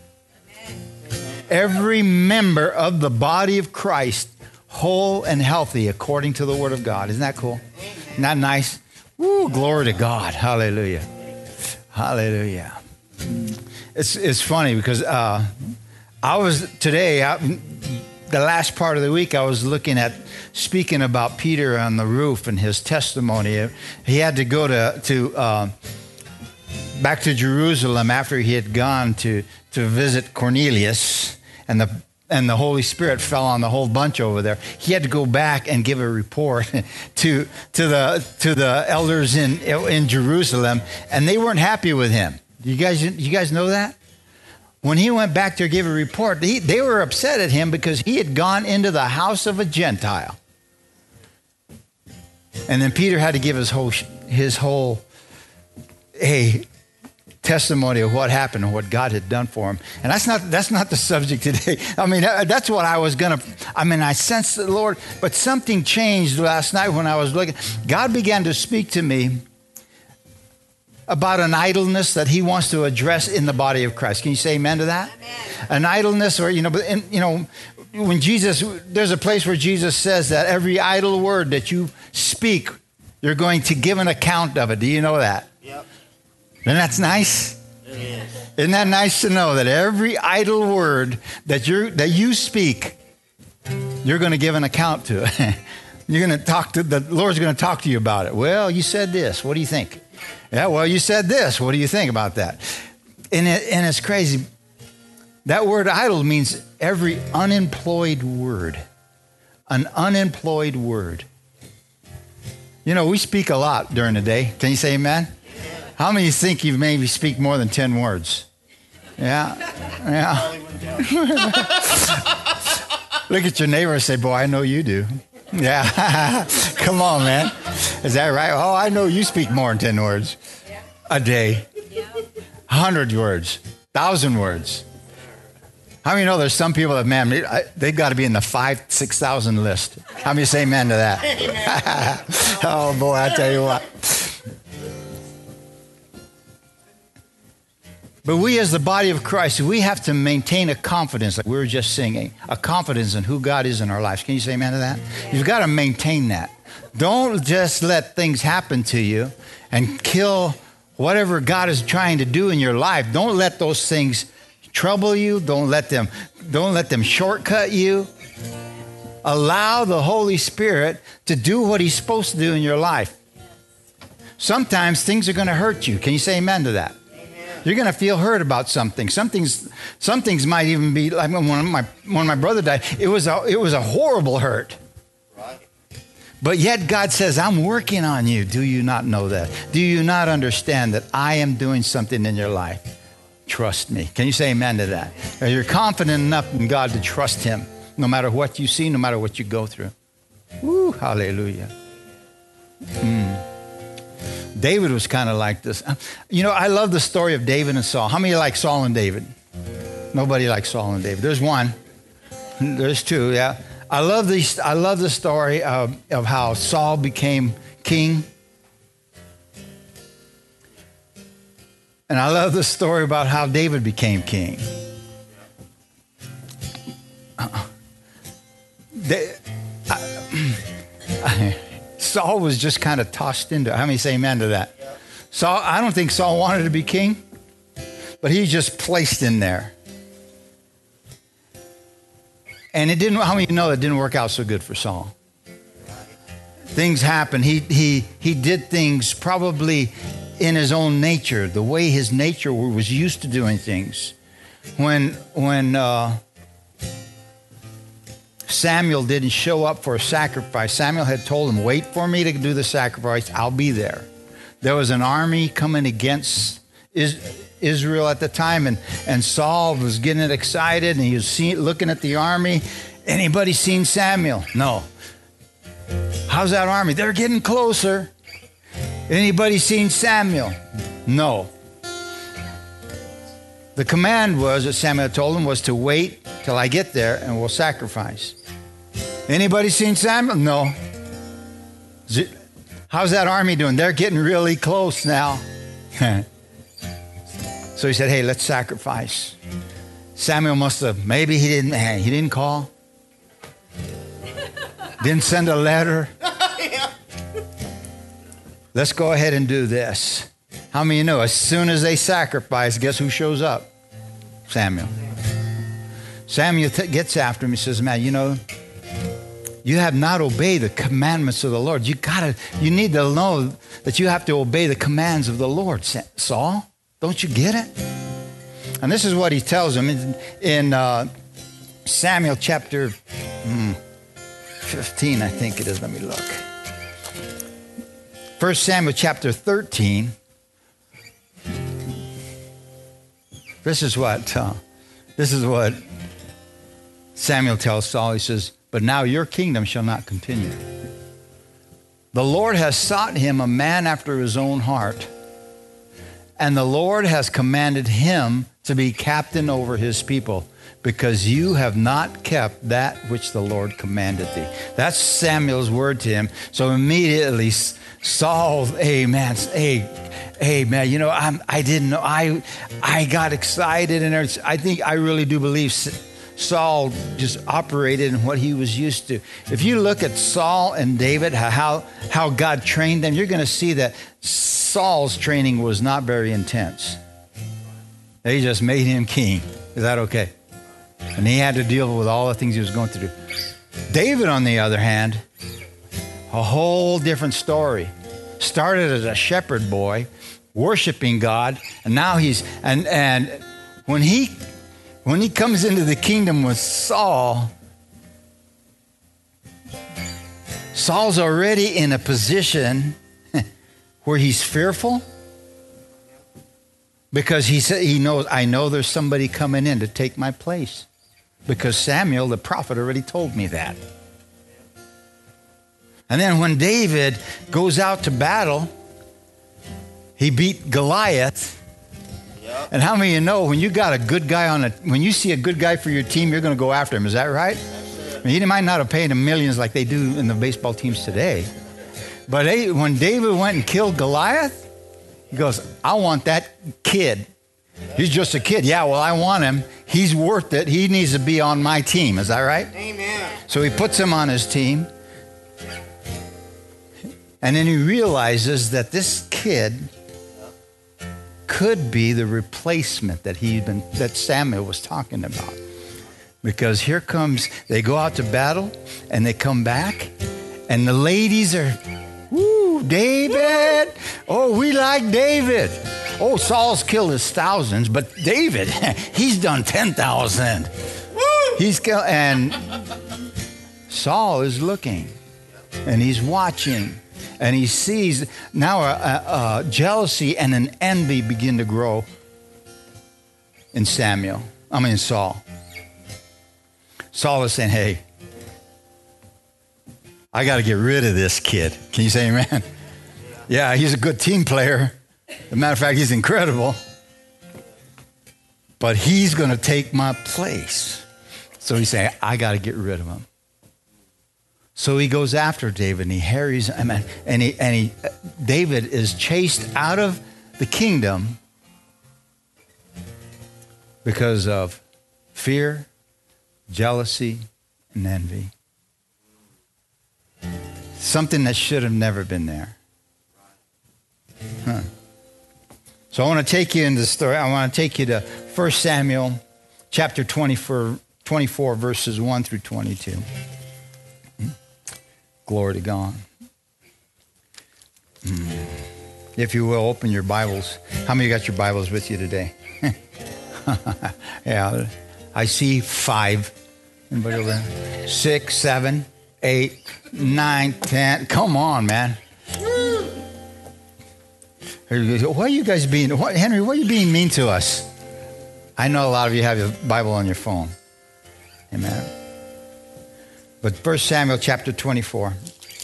Every member of the body of Christ, whole and healthy according to the word of God. Isn't that cool? Isn't that nice? Woo, glory to God. Hallelujah. Hallelujah. It's it's funny because uh, I was today, I, the last part of the week, I was looking at, speaking about Peter on the roof and his testimony. He had to go to, to uh, back to Jerusalem after he had gone to, to visit Cornelius. And the and the Holy Spirit fell on the whole bunch over there. He had to go back and give a report to to the to the elders in in Jerusalem, and they weren't happy with him. You guys you guys know that? When he went back to give a report, he, they were upset at him because he had gone into the house of a Gentile. And then Peter had to give his whole his whole hey. testimony of what happened and what God had done for him. And that's not that's not the subject today. I mean, that's what I was going to, I mean, I sensed the Lord, but something changed last night when I was looking. God began to speak to me about an idleness that he wants to address in the body of Christ. Can you say amen to that? Amen. An idleness, or, you know, but in, you know, when Jesus, there's a place where Jesus says that every idle word that you speak, you're going to give an account of it. Do you know that? Yep. And that's nice. It is. Isn't that nice to know that every idle word that you that you speak, you're going to give an account to it. You're going to talk to the Lord's going to talk to you about it. Well, you said this. What do you think? Yeah. Well, you said this. What do you think about that? And it, and it's crazy. That word idle means every unemployed word. An unemployed word. You know, we speak a lot during the day. Can you say amen? How many think you maybe speak more than ten words? Yeah. Yeah. Look at your neighbor and say, boy, I know you do. Yeah. Come on, man. Is that right? Oh, I know you speak more than ten words a day. A hundred words. Thousand words. How many know there's some people that, man, they've got to be in the five, six thousand list? How many say amen to that? Oh, boy, I tell you what. But we as the body of Christ, we have to maintain a confidence, like we were just singing, a confidence in who God is in our lives. Can you say amen to that? You've got to maintain that. Don't just let things happen to you and kill whatever God is trying to do in your life. Don't let those things trouble you. Don't let them, don't let them shortcut you. Allow the Holy Spirit to do what he's supposed to do in your life. Sometimes things are going to hurt you. Can you say amen to that? You're going to feel hurt about something. Some things, some things might even be like when my when my brother died. It was a it was a horrible hurt. Right. But yet God says, "I'm working on you." Do you not know that? Do you not understand that I am doing something in your life? Trust me. Can you say amen to that? Are you confident enough in God to trust Him, no matter what you see, no matter what you go through? Woo! Hallelujah. Mm. David was kind of like this. You know, I love the story of David and Saul. How many like Saul and David? Nobody likes Saul and David. There's one. There's two, yeah. I love these. I love the story of, of how Saul became king. And I love the story about how David became king. Uh, they, I, I, Saul was just kind of tossed into it. How many say amen to that? Yeah. Saul, I don't think Saul wanted to be king, but he just placed in there. And it didn't, how many of you know it didn't work out so good for Saul? Things happened. He, he, he did things probably in his own nature, the way his nature was used to doing things. When, when, uh, Samuel didn't show up for a sacrifice. Samuel had told him, wait for me to do the sacrifice. I'll be there. There was an army coming against Israel at the time, and, and Saul was getting excited, and he was see, looking at the army. Anybody seen Samuel? No. How's that army? They're getting closer. Anybody seen Samuel? No. The command was, that Samuel told him, was to wait till I get there and we'll sacrifice. Anybody seen Samuel? No. How's that army doing? They're getting really close now. So he said, hey, let's sacrifice. Samuel must have, maybe he didn't, he didn't call. Didn't send a letter. Let's go ahead and do this. How many of you know, as soon as they sacrifice, guess who shows up? Samuel. Samuel t- gets after him. He says, man, you know, you have not obeyed the commandments of the Lord. You gotta, you need to know that you have to obey the commands of the Lord. Saul, don't you get it? And this is what he tells him in, in uh, Samuel chapter hmm, fifteen, I think it is. Let me look. First Samuel chapter thirteen. This is what uh, this is what Samuel tells Saul. He says, but now your kingdom shall not continue. The Lord has sought him a man after his own heart, and the Lord has commanded him to be captain over his people, because you have not kept that which the Lord commanded thee. That's Samuel's word to him. So immediately Saul, hey man, hey, hey man, you know, I'm, I didn't know, I, I got excited, and I think I really do believe Saul just operated in what he was used to. If you look at Saul and David, how, how God trained them, you're going to see that Saul's training was not very intense. They just made him king. Is that okay? And he had to deal with all the things he was going to do. David, on the other hand, a whole different story. Started as a shepherd boy, worshiping God, and now he's, and, and when he, when he comes into the kingdom with Saul, Saul's already in a position where he's fearful because he said he knows, I know there's somebody coming in to take my place because Samuel, the prophet, already told me that. And then when David goes out to battle, he beat Goliath. Yep. And how many of you know when you got a good guy on a, when you see a good guy for your team, you're going to go after him. Is that right? I mean, he might not have paid him millions like they do in the baseball teams today. But they, when David went and killed Goliath, he goes, I want that kid. He's just a kid. Yeah, well, I want him. He's worth it. He needs to be on my team. Is that right? Amen. So he puts him on his team. And then he realizes that this kid could be the replacement that he'd been, that Samuel was talking about. Because here comes, they go out to battle and they come back and the ladies are, woo, David. Oh, we like David. Oh, Saul's killed his thousands, but David, he's done ten thousand. He's killed, and Saul is looking and he's watching. And he sees now a, a, a jealousy and an envy begin to grow in Samuel. I mean Saul. Saul is saying, hey, I got to get rid of this kid. Can you say amen? Yeah, he's a good team player. As a matter of fact, he's incredible. But he's going to take my place. So he's saying, I got to get rid of him. So he goes after David and he harries him, and he, and he, David is chased out of the kingdom because of fear, jealousy, and envy. Something that should have never been there. Huh. So I want to take you into the story. I want to take you to First Samuel chapter twenty-four, twenty-four verses one through twenty-two. Glory to God. Mm. If you will, open your Bibles. How many of you got your Bibles with you today? Yeah, I see five. Anybody over there? Six, seven, eight, nine, ten. Come on, man. Why are you guys being, what, Henry, why are you being mean to us? I know a lot of you have your Bible on your phone. Amen. But First Samuel chapter twenty-four,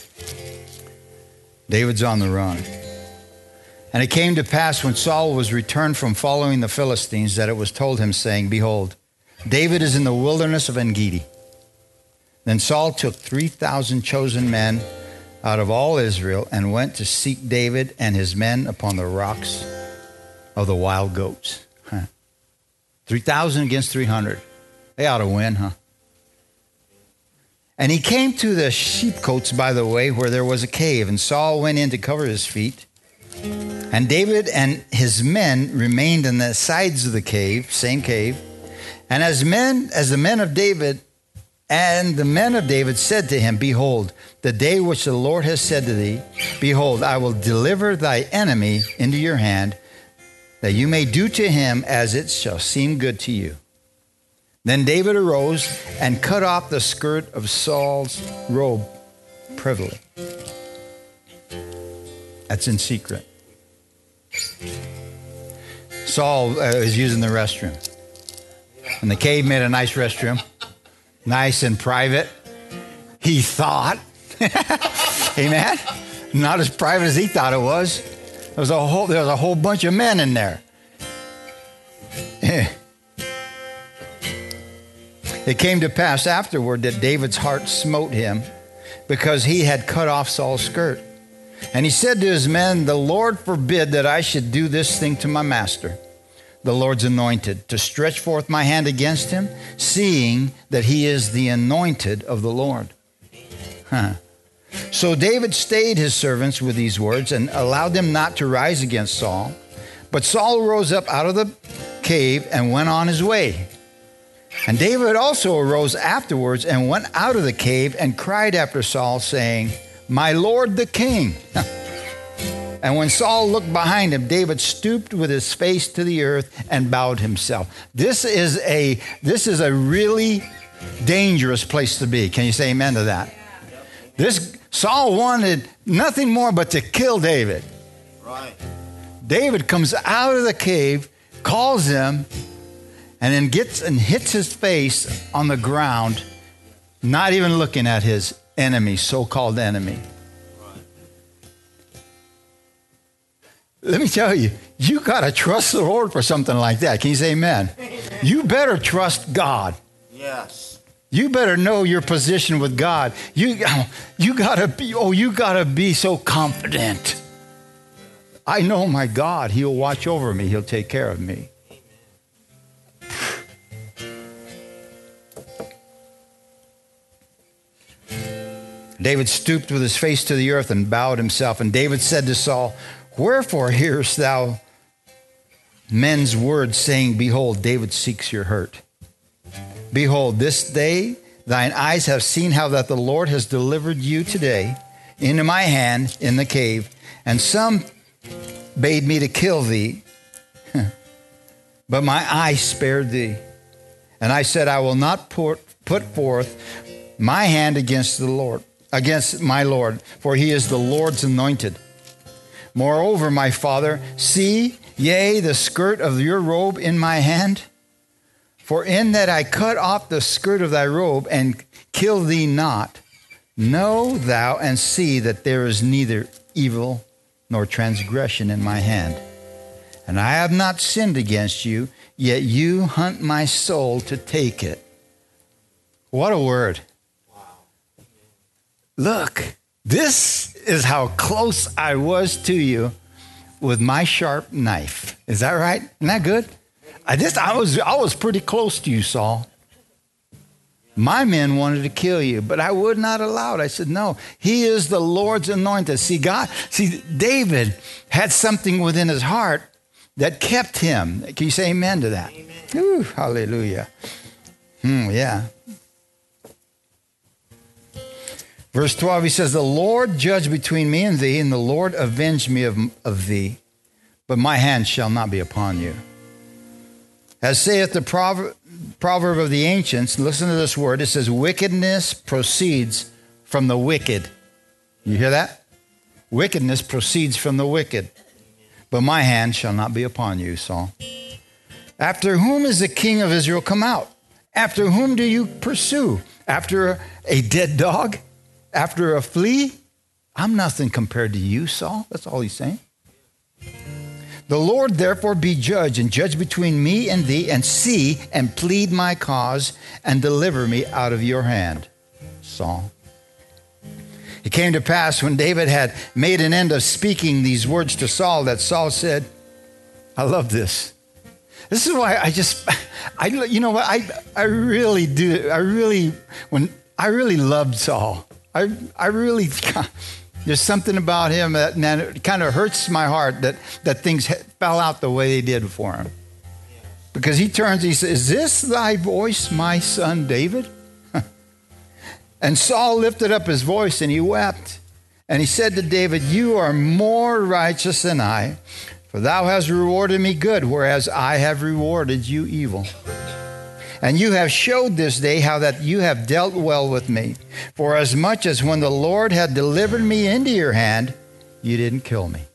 David's on the run. And it came to pass when Saul was returned from following the Philistines that it was told him, saying, behold, David is in the wilderness of En-Gedi. Then Saul took three thousand chosen men out of all Israel and went to seek David and his men upon the rocks of the wild goats. Huh. three thousand against three hundred. They ought to win, huh? And he came to the sheepcotes by the way where there was a cave, and Saul went in to cover his feet. And David and his men remained in the sides of the cave, same cave. And as men, as the men of David, and the men of David said to him, behold, the day which the Lord has said to thee, behold, I will deliver thy enemy into your hand, that you may do to him as it shall seem good to you. Then David arose and cut off the skirt of Saul's robe privily. That's in secret. Saul uh, is using the restroom. And the cave made a nice restroom. Nice and private. He thought. Amen? Not as private as he thought it was. There was a whole, there was a whole bunch of men in there. It came to pass afterward that David's heart smote him because he had cut off Saul's skirt. And he said to his men, the Lord forbid that I should do this thing to my master, the Lord's anointed, to stretch forth my hand against him, seeing that he is the anointed of the Lord. Huh. So David stayed his servants with these words and allowed them not to rise against Saul. But Saul rose up out of the cave and went on his way. And David also arose afterwards and went out of the cave and cried after Saul, saying, my Lord the king. And when Saul looked behind him, David stooped with his face to the earth and bowed himself. This is a this is a really dangerous place to be. Can you say amen to that? This Saul wanted nothing more but to kill David. Right. David comes out of the cave, calls him, and then gets and hits his face on the ground, not even looking at his enemy, so-called enemy. Let me tell you, you got to trust the Lord for something like that. Can you say amen? Amen? You better trust God. Yes. You better know your position with God. You, you got to be, oh, you got to be so confident. I know my God. He'll watch over me. He'll take care of me. David stooped with his face to the earth and bowed himself. And David said to Saul, wherefore hearest thou men's words, saying, behold, David seeks your hurt? Behold, this day thine eyes have seen how that the Lord has delivered you today into my hand in the cave. And some bade me to kill thee, but my eye spared thee. And I said, I will not put, put forth my hand against the Lord, against my Lord, for he is the Lord's anointed. Moreover, my father, see, yea, the skirt of your robe in my hand. For in that I cut off the skirt of thy robe and kill thee not, know thou and see that there is neither evil nor transgression in my hand. And I have not sinned against you, yet you hunt my soul to take it. What a word. Look, this is how close I was to you with my sharp knife. Is that right? Isn't that good? I just I was I was pretty close to you, Saul. My men wanted to kill you, but I would not allow it. I said, no, he is the Lord's anointed. See, God, see, David had something within his heart that kept him. Can you say amen to that? Amen. Ooh, hallelujah. Hmm, yeah. Verse twelve, he says, the Lord judge between me and thee, and the Lord avenge me of, of thee, but my hand shall not be upon you. As saith the proverb, proverb of the ancients, listen to this word, it says, wickedness proceeds from the wicked. You hear that? Wickedness proceeds from the wicked, but my hand shall not be upon you, Saul. After whom is the king of Israel come out? After whom do you pursue? After a dead dog? After a flea? I'm nothing compared to you, Saul. That's all he's saying. The Lord therefore be judge, and judge between me and thee, and see and plead my cause, and deliver me out of your hand, Saul. It came to pass when David had made an end of speaking these words to Saul, that Saul said, I love this. This is why I just, I, you know what, I, I really do, I really, when, I really loved Saul. I, I really, there's something about him that, that it kind of hurts my heart that, that things fell out the way they did for him. Because he turns, he says, is this thy voice, my son David? And Saul lifted up his voice and he wept. And he said to David, you are more righteous than I, for thou hast rewarded me good, whereas I have rewarded you evil. And you have showed this day how that you have dealt well with me. For as much as when the Lord had delivered me into your hand, you didn't kill me.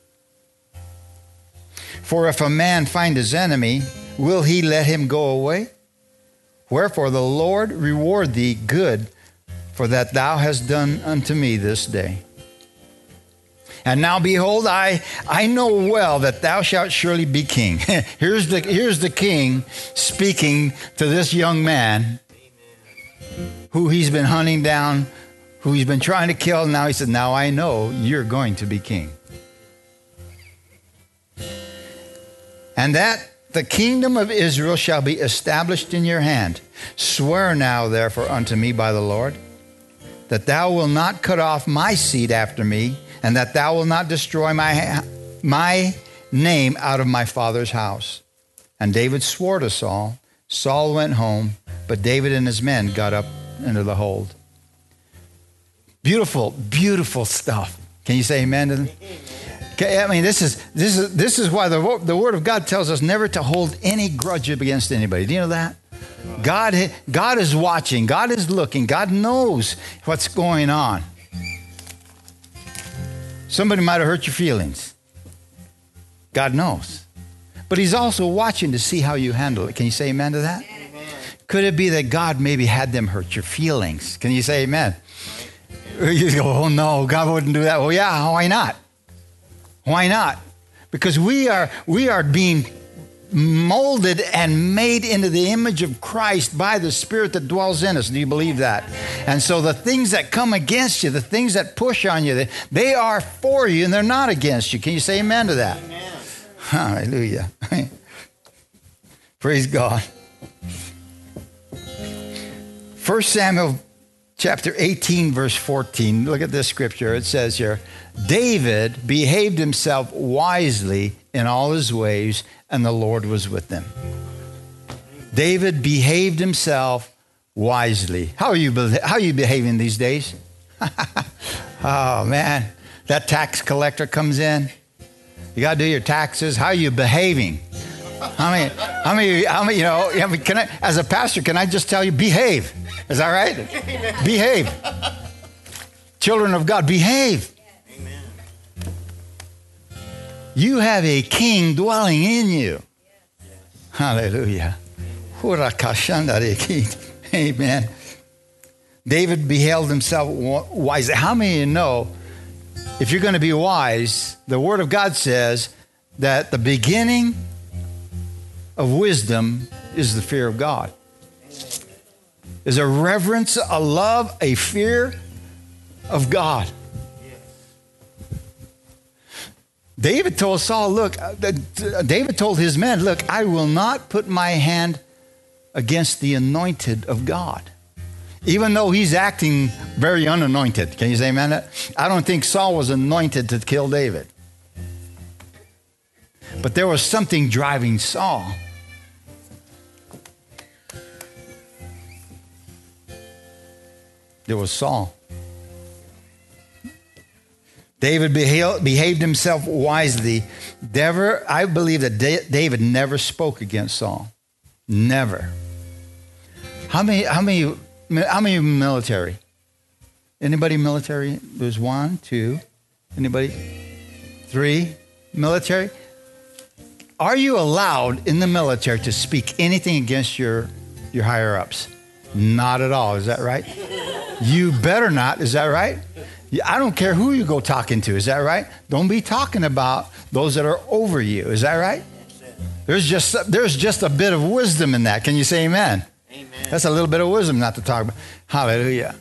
For if a man find his enemy, will he let him go away? Wherefore the Lord reward thee good, for that thou hast done unto me this day. And now behold, I, I know well that thou shalt surely be king. here's, the, here's the king speaking to this young man who he's been hunting down, who he's been trying to kill. Now he said, now I know you're going to be king. And that the kingdom of Israel shall be established in your hand. Swear now therefore unto me by the Lord, that thou wilt not cut off my seed after me, and that thou wilt not destroy my, my name out of my father's house. And David swore to Saul. Saul went home, but David and his men got up into the hold. Beautiful, beautiful stuff. Can you say amen to them? Okay, I mean, this is this is this is why the the Word of God tells us never to hold any grudge against anybody. Do you know that? God, God is watching. God is looking. God knows what's going on. Somebody might have hurt your feelings. God knows. But he's also watching to see how you handle it. Can you say amen to that? Amen. Could it be that God maybe had them hurt your feelings? Can you say amen? You go, oh no, God wouldn't do that. Well, yeah, why not? Why not? Because we are we are being molded and made into the image of Christ by the Spirit that dwells in us. Do you believe that? And so the things that come against you, the things that push on you, they, they are for you and they're not against you. Can you say amen to that? Amen. Hallelujah. Praise God. First Samuel chapter eighteen, verse fourteen. Look at this scripture. It says here, David behaved himself wisely in all his ways, and the Lord was with him. David behaved himself wisely. How are you, how are you behaving these days? Oh, man. That tax collector comes in. You got to do your taxes. How are you behaving? How many, how many, how many, you know, can I, as a pastor, can I just tell you, behave? Is that right? Behave. Children of God, behave. You have a king dwelling in you. Hallelujah. Amen. David beheld himself wise. How many of you know, if you're going to be wise, the Word of God says that the beginning of wisdom is the fear of God. Is a reverence, a love, a fear of God. David told Saul, look, David told his men, look, I will not put my hand against the anointed of God. Even though he's acting very unanointed. Can you say amen? I don't think Saul was anointed to kill David. But there was something driving Saul. There was Saul. David behaved himself wisely. Never, I believe that David never spoke against Saul. Never. How many, how many, how many military? Anybody military? There's one, two. Anybody? Three military? Are you allowed in the military to speak anything against your, your higher ups? Not at all. Is that right? You better not. Is that right? I don't care who you go talking to. Is that right? Don't be talking about those that are over you. Is that right? There's just there's just a bit of wisdom in that. Can you say amen? Amen. That's a little bit of wisdom not to talk about. Hallelujah.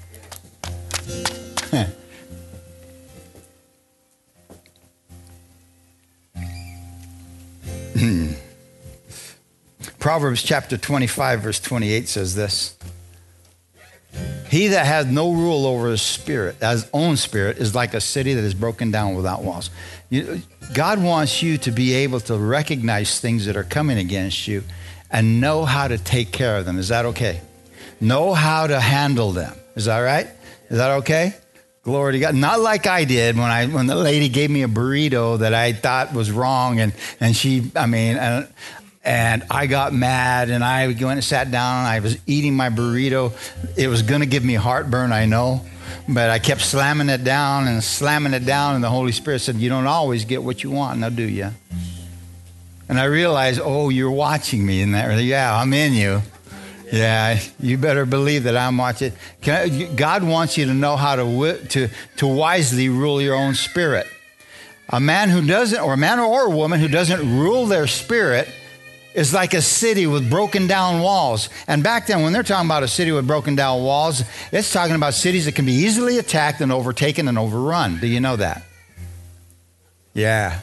Proverbs chapter twenty-five, verse twenty-eight says this. He that has no rule over his spirit, his own spirit, is like a city that is broken down without walls. You, God wants you to be able to recognize things that are coming against you and know how to take care of them. Is that okay? Know how to handle them. Is that right? Is that okay? Glory to God. Not like I did when I when the lady gave me a burrito that I thought was wrong, and and she, I mean, and, and I got mad, and I went and sat down, and I was eating my burrito. It was going to give me heartburn, I know, but I kept slamming it down and slamming it down, and the Holy Spirit said, you don't always get what you want, now do you? And I realized, oh, you're watching me in that. Yeah, I'm in you. Yeah, you better believe that I'm watching. Can I, God wants you to know how to, to, to wisely rule your own spirit. A man who doesn't, or a man or a woman who doesn't rule their spirit is like a city with broken down walls. And back then, when they're talking about a city with broken down walls, it's talking about cities that can be easily attacked and overtaken and overrun. Do you know that? Yeah.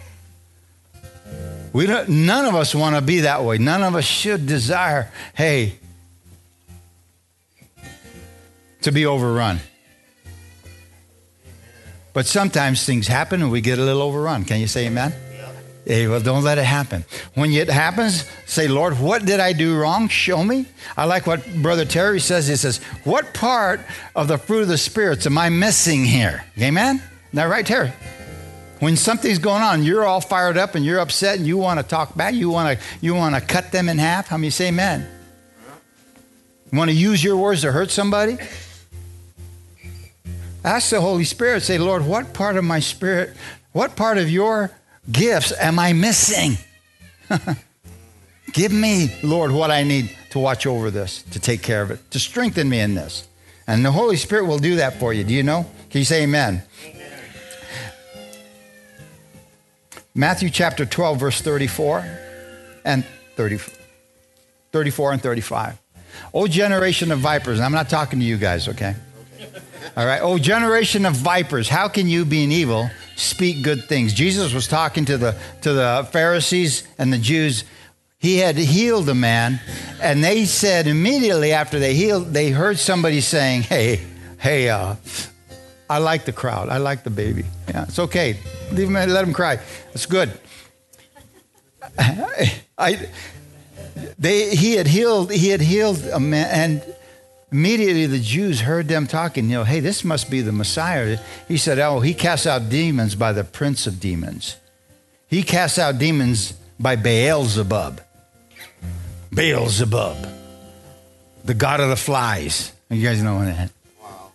We don't, none of us want to be that way. None of us should desire, hey, to be overrun. But sometimes things happen and we get a little overrun. Can you say amen? Hey, well, don't let it happen. When it happens, say, Lord, what did I do wrong? Show me. I like what Brother Terry says. He says, what part of the fruit of the spirits am I missing here? Amen? Isn't that right, Terry? When something's going on, you're all fired up and you're upset and you want to talk back. You want to you want to cut them in half. How many say amen? You want to use your words to hurt somebody? Ask the Holy Spirit. Say, Lord, what part of my spirit, what part of your gifts am I missing? Give me, Lord, what I need to watch over this, to take care of it, to strengthen me in this. And the Holy Spirit will do that for you. Do you know? Can you say amen? Matthew chapter twelve, verse thirty-four and thirty, thirty-four and thirty-five. O generation of vipers. I'm not talking to you guys, okay? All right. O generation of vipers, how can you, being evil, speak good things? Jesus was talking to the to the Pharisees and the Jews. He had healed a man, and they said immediately after they healed, they heard somebody saying, hey, hey, uh, I like the crowd. I like the baby. Yeah, it's okay. Leave him, let him cry. It's good. I, they, he had healed, he had healed a man, and immediately the Jews heard them talking, you know, hey, this must be the Messiah. He said, oh, he casts out demons by the prince of demons. He casts out demons by Beelzebub. Beelzebub, the god of the flies. You guys know that. Wow.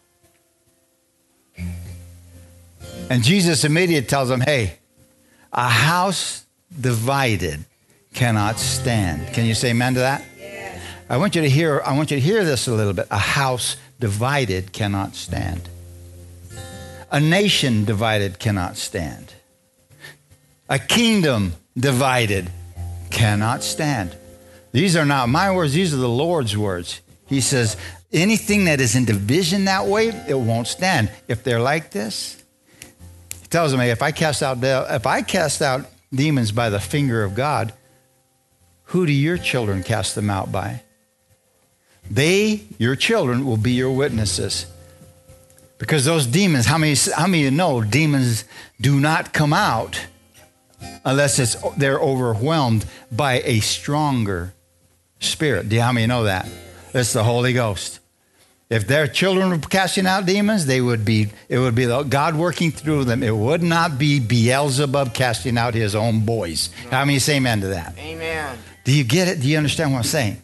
And Jesus immediately tells them, hey, a house divided cannot stand. Can you say amen to that? Yeah. I want you to hear, I want you to hear this a little bit. A house divided cannot stand. A nation divided cannot stand. A kingdom divided cannot stand. These are not my words. These are the Lord's words. He says, anything that is in division that way, it won't stand. If they're like this, he tells them, hey, if I cast out, if I cast out demons by the finger of God, who do your children cast them out by? They, your children, will be your witnesses. Because those demons, how many, how many of you know demons do not come out unless it's, they're overwhelmed by a stronger spirit. Do you how many know that? It's the Holy Ghost. If their children were casting out demons, they would be, it would be God working through them. It would not be Beelzebub casting out his own boys. No. How many say amen to that? Amen. Do you get it? Do you understand what I'm saying?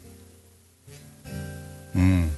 Mm.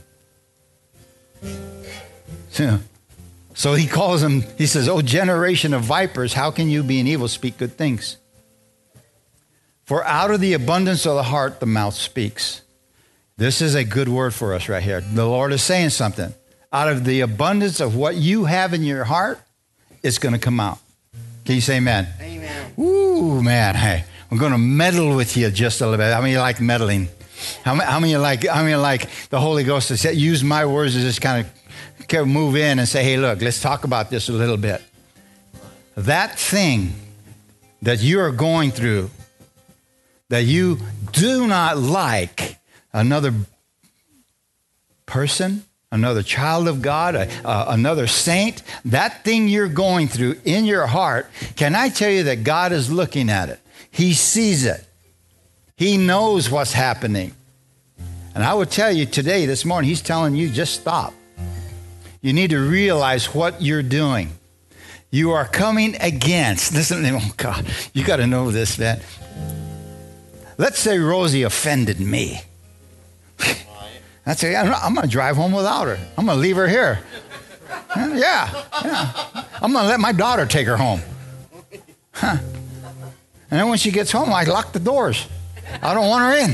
So, so he calls them, he says, oh, generation of vipers, how can you, being evil, speak good things? For out of the abundance of the heart, the mouth speaks. This is a good word for us right here. The Lord is saying something. Out of the abundance of what you have in your heart, it's going to come out. Can you say amen? Amen. Ooh, man. Hey, I'm going to meddle with you just a little bit. How many like meddling? How many, how many like, how many like the Holy Ghost to say, use my words to just kind of move in and say, hey, look, let's talk about this a little bit. That thing that you are going through, that you do not like another person, another child of God, a, uh, another saint, that thing you're going through in your heart, can I tell you that God is looking at it? He sees it. He knows what's happening. And I would tell you today, this morning, he's telling you, just stop. You need to realize what you're doing. You are coming against, listen, oh God, you got to know this, man. Let's say Rosie offended me. I'd say, I'm going to drive home without her. I'm going to leave her here. Yeah, yeah. I'm going to let my daughter take her home. Huh. And then when she gets home, I lock the doors. I don't want her in.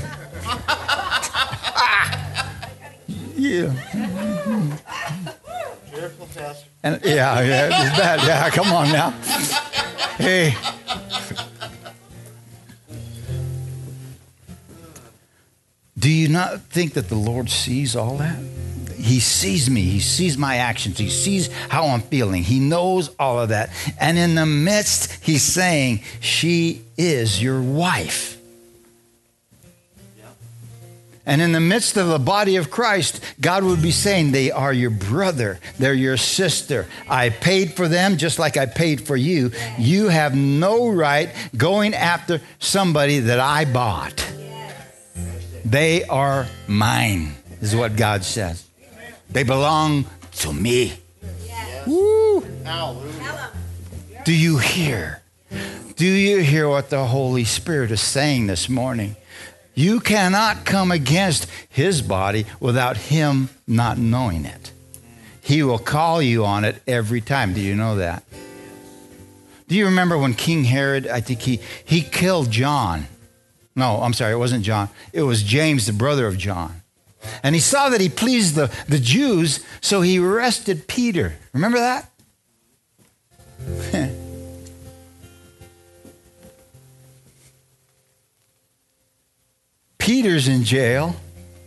ah. Yeah. Careful, Pastor. And yeah, yeah, it's bad. Yeah, come on now. Hey. Do you not think that the Lord sees all that? He sees me. He sees my actions. He sees how I'm feeling. He knows all of that. And in the midst, he's saying, she is your wife. And in the midst of the body of Christ, God would be saying, they are your brother. They're your sister. I paid for them just like I paid for you. You have no right going after somebody that I bought. They are mine, is what God says. They belong to me. Yes. Woo. Hallelujah. Do you hear? Do you hear what the Holy Spirit is saying this morning? You cannot come against his body without him not knowing it. He will call you on it every time. Do you know that? Do you remember when King Herod, I think he, he killed John? No, I'm sorry, it wasn't John. It was James, the brother of John. And he saw that he pleased the, the Jews, so he arrested Peter. Remember that? Peter's in jail.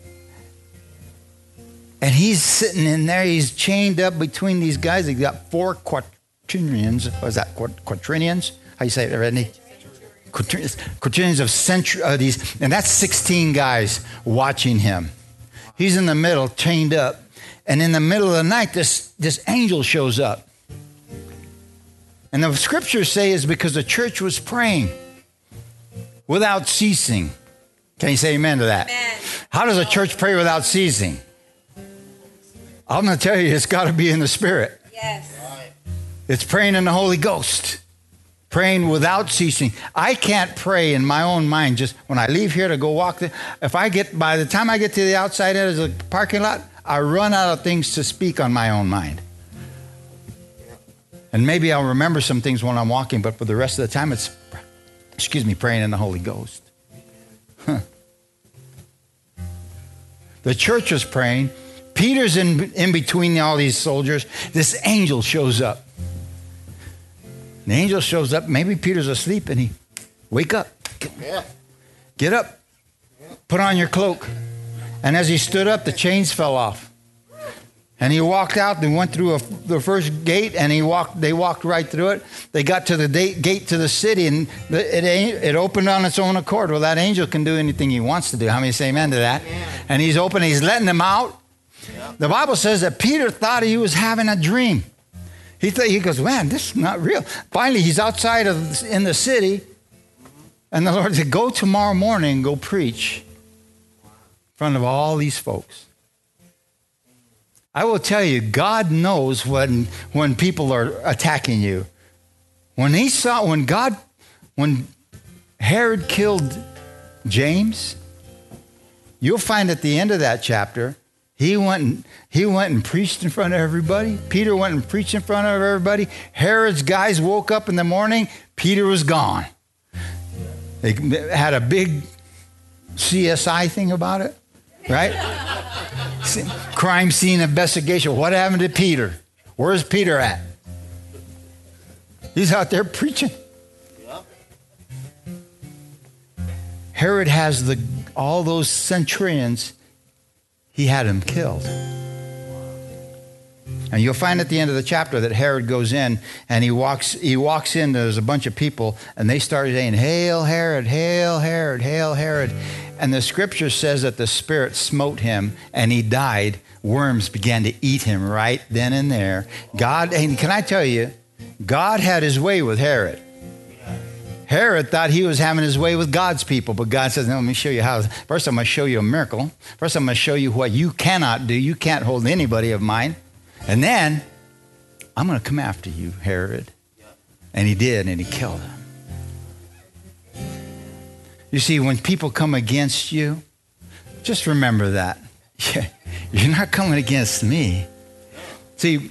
And he's sitting in there. He's chained up between these guys. He got four quaternions. What is that? Quaternions? How you say it, Redney? Quaternions, quaternions of century. Uh, these, and that's sixteen guys watching him. He's in the middle, chained up. And in the middle of the night, this, this angel shows up. And the scriptures say is because the church was praying without ceasing. Can you say amen to that? Amen. How does a church pray without ceasing? I'm going to tell you, it's got to be in the Spirit. Yes. It's praying in the Holy Ghost. Praying without ceasing. I can't pray in my own mind just when I leave here to go walk. The, if I get, by the time I get to the outside edge of the parking lot, I run out of things to speak on my own mind. And maybe I'll remember some things when I'm walking, but for the rest of the time, it's, excuse me, praying in the Holy Ghost. Huh. The church is praying. Peter's in, in between all these soldiers. This angel shows up. The angel shows up. Maybe Peter's asleep and he, wake up. Yeah. Get up. Put on your cloak. And as he stood up, the chains fell off. And he walked out and went through a, the first gate, and he walked. They walked right through it. They got to the da- gate to the city, and the, it, it opened on its own accord. Well, that angel can do anything he wants to do. How many say amen to that? Amen. And he's open. He's letting them out. Yep. The Bible says that Peter thought he was having a dream. He thought, he goes, man, this is not real. Finally, he's outside of in the city, and the Lord said, go tomorrow morning and go preach in front of all these folks. I will tell you, God knows when when people are attacking you. When he saw, when God, when Herod killed James, you'll find at the end of that chapter, he went and he went and preached in front of everybody. Peter went and preached in front of everybody. Herod's guys woke up in the morning. Peter was gone. They had a big C S I thing about it, right? Crime scene investigation. What happened to Peter? Where's Peter at? He's out there preaching. Yep. Herod has the all those centurions. He had them killed. And you'll find at the end of the chapter that Herod goes in and he walks he walks in, there's a bunch of people, and they start saying, Hail Herod, Hail Herod, Hail Herod. And the scripture says that the Spirit smote him and he died. Worms began to eat him right then and there. God, and can I tell you, God had his way with Herod. Herod thought he was having his way with God's people, but God says, no, let me show you how. First, I'm going to show you a miracle. First, I'm going to show you what you cannot do. You can't hold anybody of mine. And then, I'm going to come after you, Herod. And he did, and he killed him. You see, when people come against you, just remember that. You're not coming against me. See,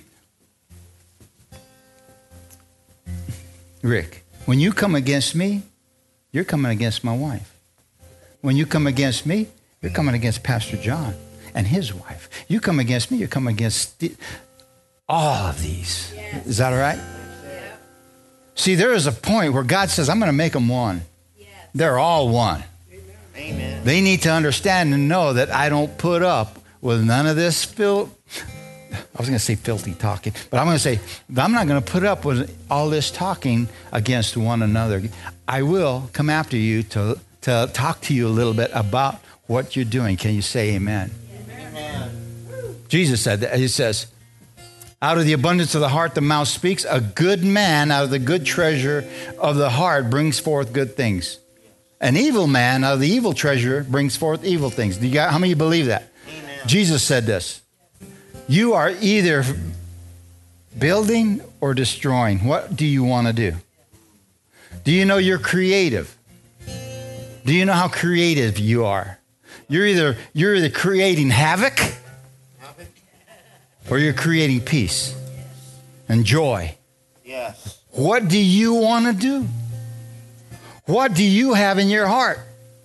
Rick, when you come against me, you're coming against my wife. When you come against me, you're coming against Pastor John and his wife. You come against me, you're coming against the, all of these. Yes. Is that all right? Yeah. See, there is a point where God says, I'm going to make them one. Yes. They're all one. Amen. They need to understand and know that I don't put up with none of this filth. I was going to say filthy talking, but I'm going to say, I'm not going to put up with all this talking against one another. I will come after you to, to talk to you a little bit about what you're doing. Can you say amen? Amen. Jesus said that. He says, out of the abundance of the heart, the mouth speaks. A good man out of the good treasure of the heart brings forth good things. An evil man out of the evil treasure brings forth evil things. Do you got, how many of you believe that? Amen. Jesus said this. You are either Building or destroying? What do you want to do? Do you know you're creative? Do you know how creative you are? You're either you're either creating havoc or you're creating peace and joy. Yes. What do you want to do? What do you have in your heart?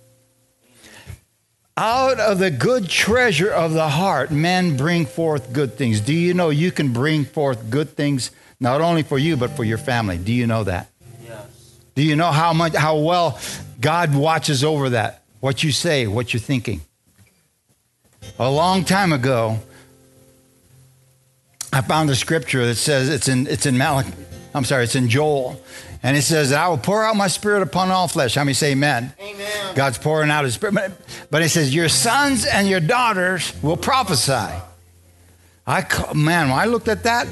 Out of the good treasure of the heart, men bring forth good things. Do you know you can bring forth good things not only for you, but for your family? Do you know that? Yes. Do you know how much, how well God watches over that? What you say, what you're thinking. A long time ago, I found a scripture that says, it's in, it's in Malachi, I'm sorry, it's in Joel. And it says, I will pour out my spirit upon all flesh. How many say amen? Amen. God's pouring out his spirit. But, but it says, your sons and your daughters will prophesy. I, man, when I looked at that,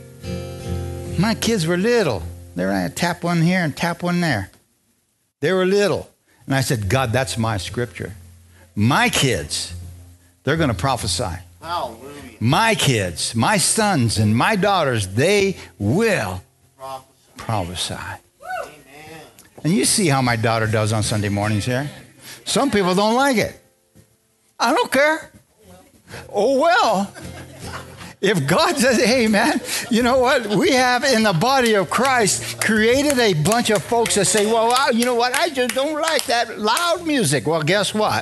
my kids were little. They were going to tap one here and tap one there. They were little. And I said, God, that's my scripture. My kids, they're going to prophesy. Hallelujah. My kids, my sons and my daughters, they will prophesy. Amen. And you see how my daughter does on Sunday mornings here. Some people don't like it. I don't care. Oh, well. If God says, hey, man, you know what? We have in the body of Christ created a bunch of folks that say, well, I, you know what? I just don't like that loud music. Well, guess what?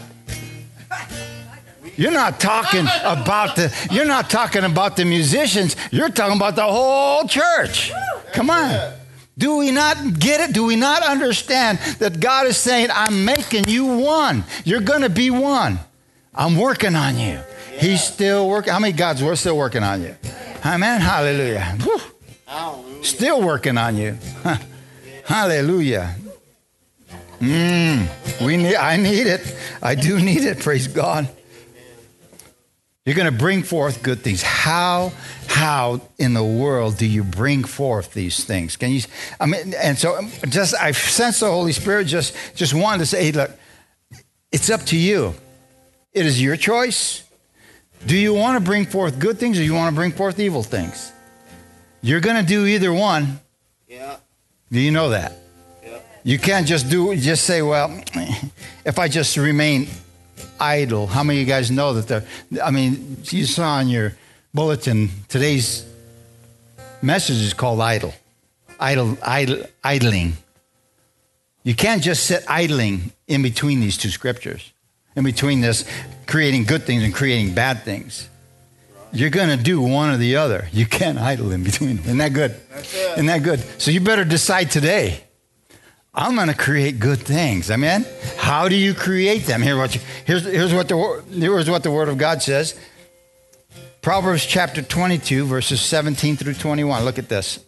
You're not talking about the, you're not talking about the musicians. You're talking about the whole church. Come on. Do we not get it? Do we not understand that God is saying, I'm making you one. You're going to be one. I'm working on you. He's still working. How many God's we're still working on you? Amen. Hallelujah. Woo. Hallelujah. Still working on you. Hallelujah. Mm, we need, I need it. I do need it. Praise God. You're going to bring forth good things. How, how in the world do you bring forth these things? Can you, I mean, and so just, I sense the Holy Spirit just, just wanted to say, hey, look, it's up to you. It is your choice. Do you want to bring forth good things or you want to bring forth evil things? You're going to do either one. Yeah. Do you know that? Yeah. You can't just do, just say, well, if I just remain idle. How many of you guys know that the, I mean, you saw in your bulletin, today's message is called idle. Idle, idle, idling. You can't just sit idling in between these two scriptures, in between this creating good things and creating bad things. You're going to do one or the other. You can't idle in between. Isn't that good? That's it. Isn't that good? So you better decide today. I'm going to create good things. Amen. How do you create them? Here, what you, here's, here's, what the, here's what the Word of God says. Proverbs chapter twenty-two, verses seventeen through twenty-one. Look at this.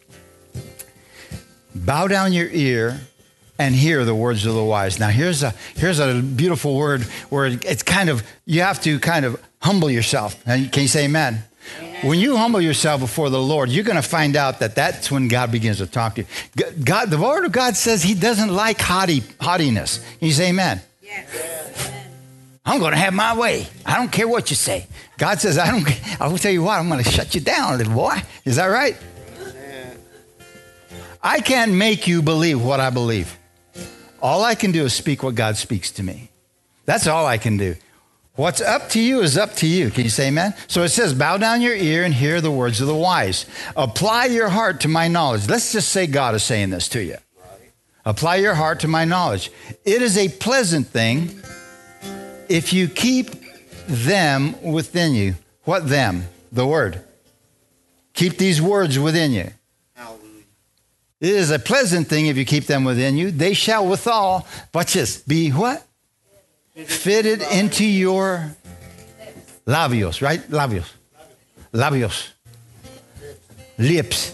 Bow down your ear and hear the words of the wise. Now, here's a, here's a beautiful word where it's kind of, you have to kind of humble yourself. And can you say amen? When you humble yourself before the Lord, you're going to find out that that's when God begins to talk to you. God, the Word of God says He doesn't like haughty, haughtiness. Can you say amen? Yes. I'm going to have my way. I don't care what you say. God says, I don't. I will tell you what, I'm going to shut you down, little boy. Is that right? I can't make you believe what I believe. All I can do is speak what God speaks to me. That's all I can do. What's up to you is up to you. Can you say amen? So it says, bow down your ear and hear the words of the wise. Apply your heart to my knowledge. Let's just say God is saying this to you. Apply your heart to my knowledge. It is a pleasant thing if you keep them within you. What them? The word. Keep these words within you. It is a pleasant thing if you keep them within you. They shall withal, watch this, be what? Fitted into your labios, right? Labios. Labios. Lips.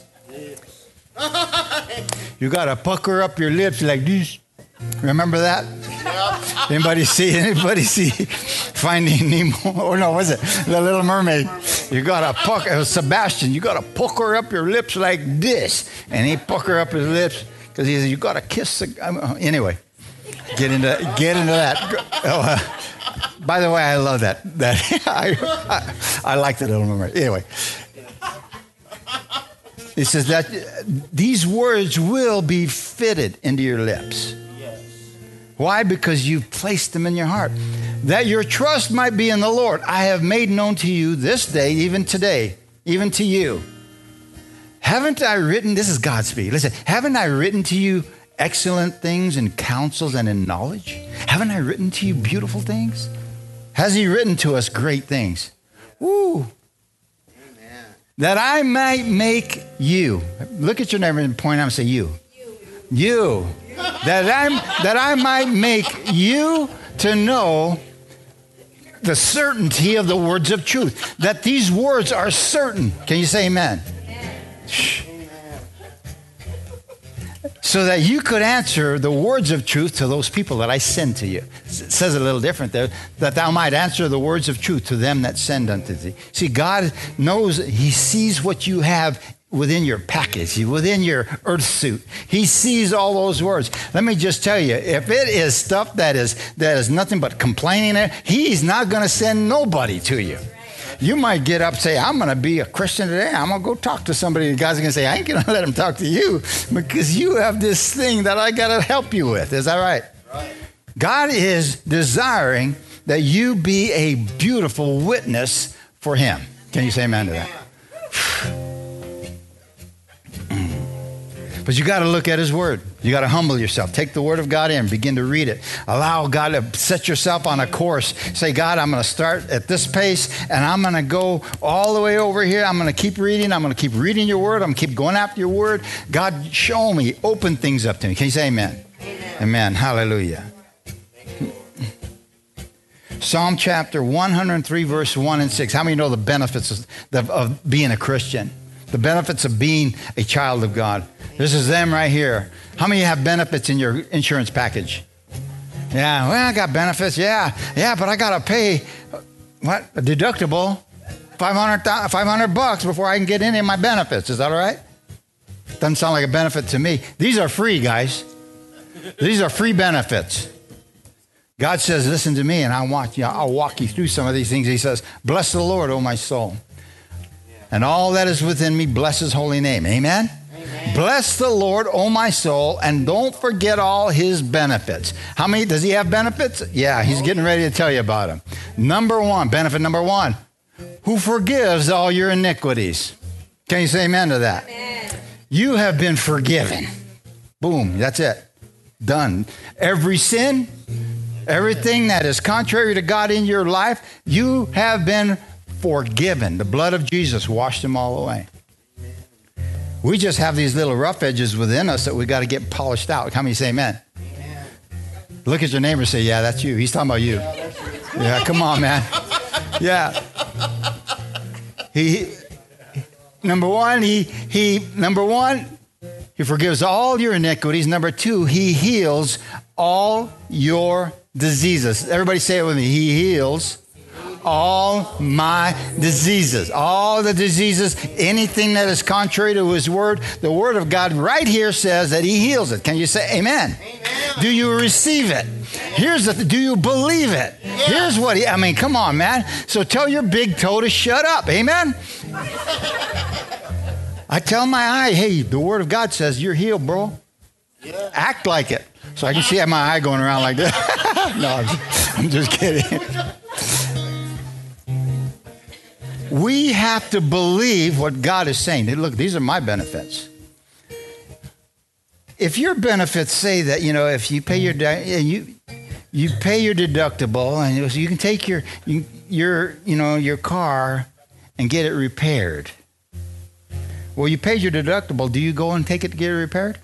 You got to pucker up your lips like this. Remember that? Yep. Anybody see, anybody see Finding Nemo? Oh, no, was it The Little Mermaid? You got to pucker, it was Sebastian, you got to pucker up your lips like this. And he pucker up his lips because he said, you got to kiss the, anyway. Get into get into that. Oh, uh, by the way, I love that. That I, I, I like the Little Mermaid. Anyway, It says that these words will be fitted into your lips. Why? Because you've placed them in your heart. That your trust might be in the Lord. I have made known to you this day, even today, even to you. Haven't I written, this is Godspeed, listen, haven't I written to you excellent things in counsels and in knowledge? Haven't I written to you beautiful things? Has he written to us great things? Woo. Amen. That I might make you, look at your neighbor and point out and say you. You. That I that I might make you to know the certainty of the words of truth. That these words are certain. Can you say amen? Amen. So that you could answer the words of truth to those people that I send to you. It says it a little different there. That thou might answer the words of truth to them that send unto thee. See, God knows, he sees what you have within your package, within your earth suit. He sees all those words. Let me just tell you, if it is stuff that is that is nothing but complaining, he's not going to send nobody to you. You might get up and say, I'm going to be a Christian today. I'm going to go talk to somebody. The guy's going to say, I ain't going to let him talk to you because you have this thing that I got to help you with. Is that right? Right. God is desiring that you be a beautiful witness for him. Can you say amen to that? But you got to look at his word. You got to humble yourself. Take the word of God in. Begin to read it. Allow God to set yourself on a course. Say, God, I'm going to start at this pace, and I'm going to go all the way over here. I'm going to keep reading. I'm going to keep reading your word. I'm going to keep going after your word. God, show me. Open things up to me. Can you say amen? Amen. Amen. Hallelujah. Psalm chapter one hundred three, verse one and six. How many know the benefits of, of being a Christian? The benefits of being a child of God. This is them right here. How many have benefits in your insurance package? Yeah, well, I got benefits. Yeah, yeah, but I got to pay, what, a deductible, five hundred, five hundred bucks before I can get any of my benefits. Is that all right? Doesn't sound like a benefit to me. These are free, guys. These are free benefits. God says, listen to me, and I'll walk you, I'll walk you through some of these things. He says, bless the Lord, O my soul. And all that is within me, bless his holy name. Amen? Amen? Bless the Lord, O my soul, and don't forget all his benefits. How many? Does he have benefits? Yeah, he's getting ready to tell you about them. Number one, benefit number one, who forgives all your iniquities. Can you say amen to that? Amen. You have been forgiven. Boom, that's it. Done. Every sin, everything that is contrary to God in your life, you have been forgiven. The blood of Jesus washed them all away. We just have these little rough edges within us that we got to get polished out. How many say amen? Amen? Look at your neighbor and say, yeah, that's you. He's talking about you. Yeah, come on, man. Yeah. He, he number one, he he number one, he forgives all your iniquities. Number two, he heals all your diseases. Everybody say it with me. He heals all my diseases, all the diseases, anything that is contrary to his word. The word of God right here says that he heals it. Can you say amen? Amen. Do you receive it? Here's the, do you believe it? Yeah. Here's what he, I mean, come on, man. So tell your big toe to shut up. Amen. I tell my eye, hey, the word of God says you're healed, bro. Yeah. Act like it. So I can see my eye going around like that. No, I'm just, I'm just kidding. We have to believe what God is saying. Look, these are my benefits. If your benefits say that, you know, if you pay your you you pay your deductible and you can take your your you know your car and get it repaired. Well, you paid your deductible. Do you go and take it to get it repaired?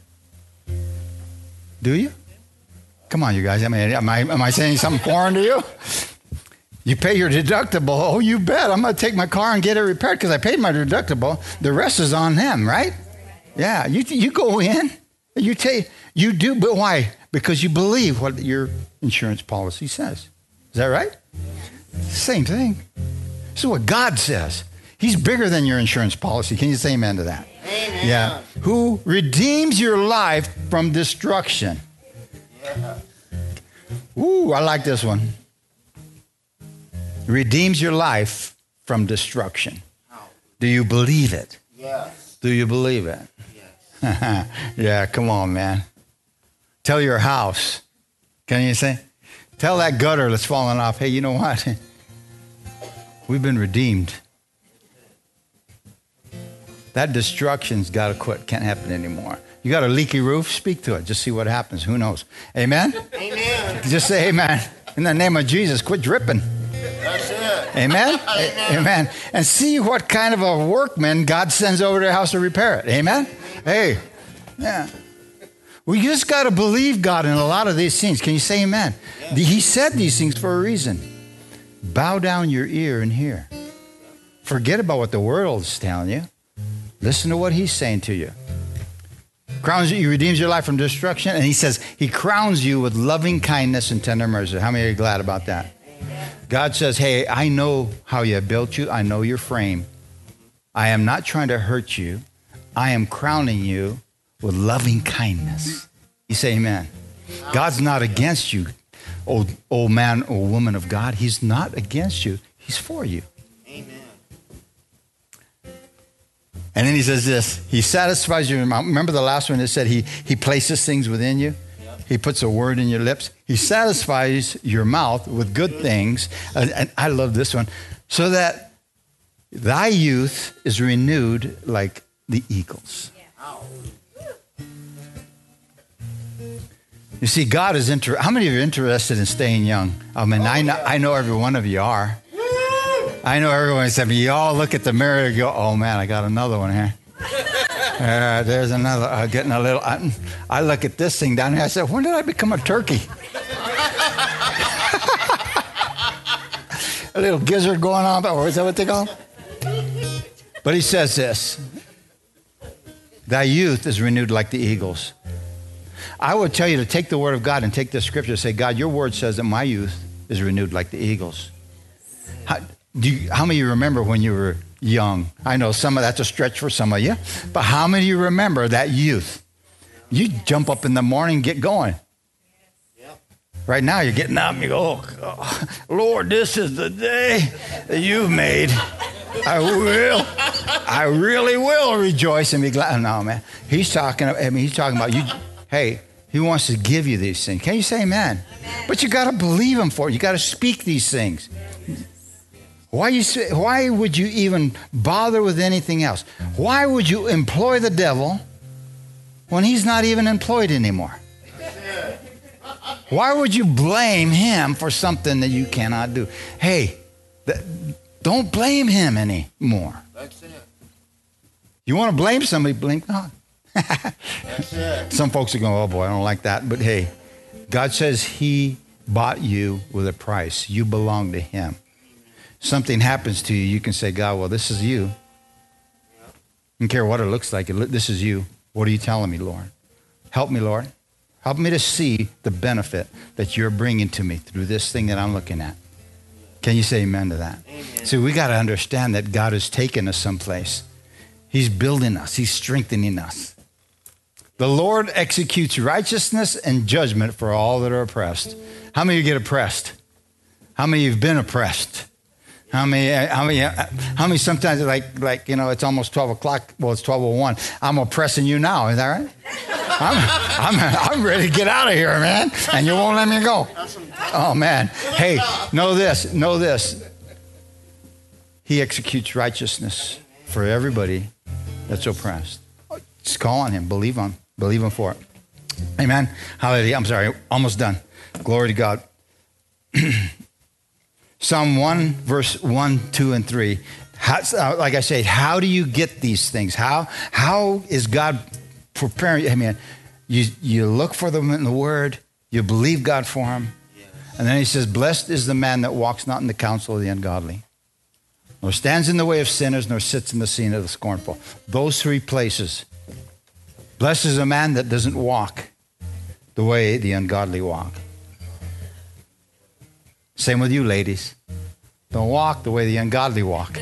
Do you? Come on, you guys. I mean, am I am I saying something foreign to you? You pay your deductible. Oh, you bet. I'm going to take my car and get it repaired because I paid my deductible. The rest is on them, right? Yeah. You you go in. You take. You do. But why? Because you believe what your insurance policy says. Is that right? Same thing. This is what God says. He's bigger than your insurance policy. Can you say amen to that? Amen. Yeah. Who redeems your life from destruction. Yeah. Ooh, I like this one. Redeems your life from destruction. Do you believe it? Yes. Do you believe it? Yes. Yeah, come on, man. Tell your house. Can you say? Tell that gutter that's falling off, hey, you know what? We've been redeemed. That destruction's got to quit. Can't happen anymore. You got a leaky roof? Speak to it. Just see what happens. Who knows? Amen? Amen. Just say amen. In the name of Jesus, quit dripping. That's it. Amen? Amen. Amen. And see what kind of a workman God sends over to the house to repair it. Amen? Hey, yeah. We just got to believe God in a lot of these things. Can you say amen? Yeah. He said these things for a reason. Bow down your ear and hear. Forget about what the world is telling you. Listen to what he's saying to you. Crowns you, he redeems your life from destruction. And he says he crowns you with loving kindness and tender mercy. How many are glad about that? God says, hey, I know how you built you. I know your frame. I am not trying to hurt you. I am crowning you with loving kindness. You say amen. God's not against you, old, old man or woman of God. He's not against you. He's for you. Amen. And then he says this, he satisfies your mouth. Remember the last one that said he, he places things within you? Yep. He puts a word in your lips. He satisfies your mouth with good things. And, and I love this one. So that thy youth is renewed like the eagles. You see, God is interested. How many of you are interested in staying young? I mean, I know, I know every one of you are. I know everyone said, you all look at the mirror and go, oh man, I got another one here. Uh, there's another, uh, getting a little, I, I look at this thing down here. I said, when did I become a turkey? A little gizzard going on, or is that what they call it? But he says this, thy youth is renewed like the eagles. I would tell you to take the word of God and take this scripture and say, God, your word says that my youth is renewed like the eagles. How, do you, how many of you remember when you were young? I know some of that's a stretch for some of you, but how many of you remember that youth? You jump up in the morning, get going. Right now you're getting up and you go, oh, Lord, this is the day that you've made. I will. I really will rejoice and be glad. No, man. He's talking, I mean, he's talking about you. Hey, he wants to give you these things. Can you say amen? Amen. But you got to believe him for it. You got to speak these things. Why you say, why would you even bother with anything else? Why would you employ the devil when he's not even employed anymore? Why would you blame him for something that you cannot do? Hey, th- don't blame him anymore. That's it. You want to blame somebody, blame God. That's it. Some folks are going, oh boy, I don't like that. But hey, God says he bought you with a price. You belong to him. Something happens to you, you can say, God, well, this is you. I don't care what it looks like. This is you. What are you telling me, Lord? Help me, Lord. Help me to see the benefit that you're bringing to me through this thing that I'm looking at. Can you say amen to that? Amen. See, we got to understand that God has taken us someplace. He's building us. He's strengthening us. The Lord executes righteousness and judgment for all that are oppressed. How many of you get oppressed? How many of you have been oppressed? How many, how many, how many sometimes like, like, you know, it's almost twelve o'clock. Well, it's twelve oh one. I'm oppressing you now. Is that right? I'm, I'm, I'm ready to get out of here, man. And you won't let me go. Oh, man. Hey, know this, know this. He executes righteousness for everybody that's oppressed. Just call on him. Believe on, believe him for it. Amen. Hallelujah. I'm sorry. Almost done. Glory to God. Psalm one, verse one, two, and three. How, like I said, how do you get these things? How how is God preparing? I mean, you you look for them in the Word. You believe God for them. Yes. And then he says, blessed is the man that walks not in the counsel of the ungodly, nor stands in the way of sinners, nor sits in the seat of the scornful. Those three places. Blessed is a man that doesn't walk the way the ungodly walk. Same with you, ladies. Don't walk the way the ungodly walk.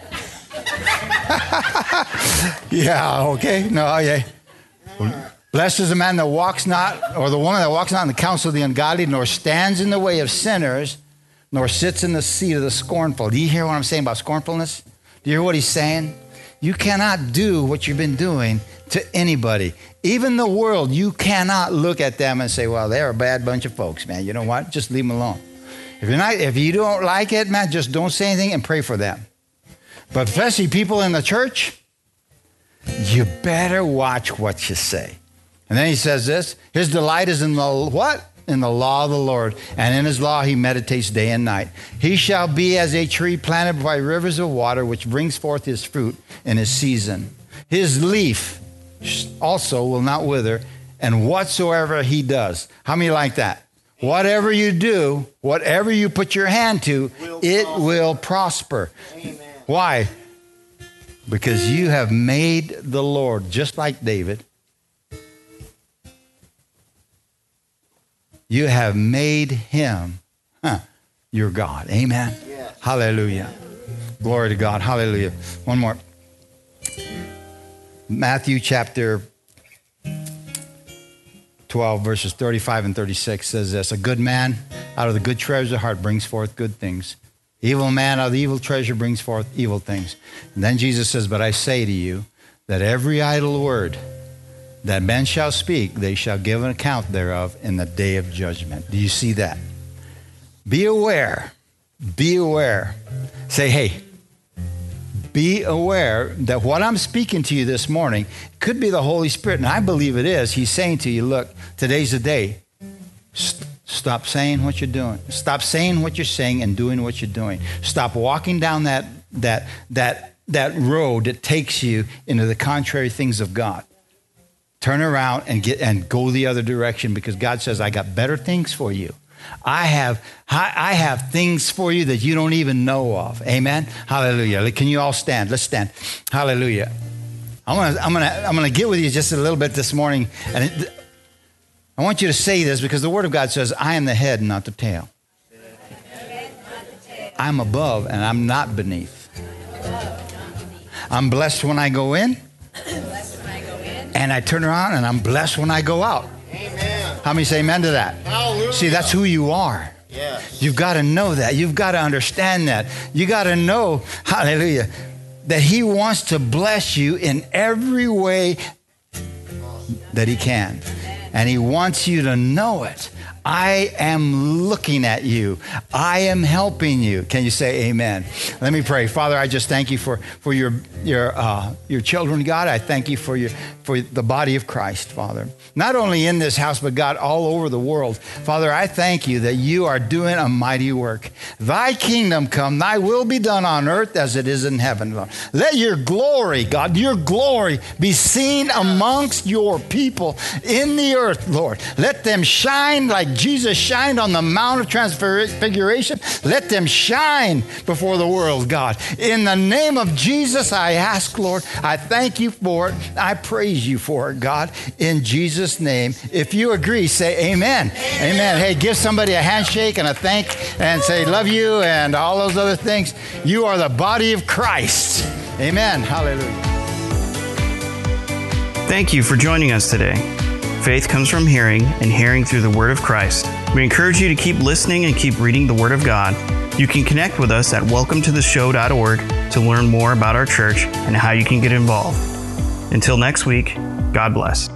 Yeah, okay. No, yeah. Blessed is the man that walks not, or the woman that walks not in the counsel of the ungodly, nor stands in the way of sinners, nor sits in the seat of the scornful. Do you hear what I'm saying about scornfulness? Do you hear what he's saying? You cannot do what you've been doing to anybody. Even the world, you cannot look at them and say, well, they're a bad bunch of folks, man. You know what? Just leave them alone. If you're not, if you don't like it, man, just don't say anything and pray for them. But especially people in the church, you better watch what you say. And then he says this, his delight is in the what? In the law of the Lord. And in his law he meditates day and night. He shall be as a tree planted by rivers of water, which brings forth his fruit in his season. His leaf also will not wither, and whatsoever he does. How many like that? Whatever you do, whatever you put your hand to, will it prosper. will prosper. Amen. Why? Because you have made the Lord, just like David, you have made him huh, your God. Amen. Yes. Hallelujah. Glory to God. Hallelujah. One more. Matthew chapter twelve, verses thirty-five and thirty-six says this, a good man out of the good treasure of the heart brings forth good things. Evil man out of the evil treasure brings forth evil things. And then Jesus says, but I say to you that every idle word that men shall speak, they shall give an account thereof in the day of judgment. Do you see that? Be aware. Be aware. Say, hey, be aware that what I'm speaking to you this morning could be the Holy Spirit, and I believe it is. He's saying to you, look, today's the day. St- stop saying what you're doing. Stop saying what you're saying and doing what you're doing. Stop walking down that that that that road that takes you into the contrary things of God. Turn around and get and go the other direction, because God says, I got better things for you. I have I have things for you that you don't even know of. Amen. Hallelujah. Can you all stand? Let's stand. Hallelujah. I'm gonna I'm gonna I'm gonna get with you just a little bit this morning, and it, I want you to say this because the Word of God says, I am the head, not the tail. I'm above and I'm not beneath. I'm blessed when I go in, and I turn around and I'm blessed when I go out. Amen. How many say amen to that? Hallelujah. See, that's who you are. Yes. You've got to know that. You've got to understand that. You got to know, hallelujah, that he wants to bless you in every way that he can. And he wants you to know it. I am looking at you. I am helping you. Can you say amen? Let me pray. Father, I just thank you for, for your your uh, your children, God. I thank you for your for the body of Christ, Father. Not only in this house, but God, all over the world. Father, I thank you that you are doing a mighty work. Thy kingdom come, thy will be done on earth as it is in heaven, Lord. Let your glory, God, your glory be seen amongst your people in the earth, Lord. Let them shine like Jesus shined on the Mount of Transfiguration. Let them shine before the world, God. In the name of Jesus, I ask, Lord, I thank you for it. I praise you for it, God, in Jesus' name. If you agree, say amen. Amen. Amen. Hey, give somebody a handshake and a thank and say love you and all those other things. You are the body of Christ. Amen. Hallelujah. Thank you for joining us today. Faith comes from hearing, and hearing through the Word of Christ. We encourage you to keep listening and keep reading the Word of God. You can connect with us at welcome to the show dot org to learn more about our church and how you can get involved. Until next week, God bless.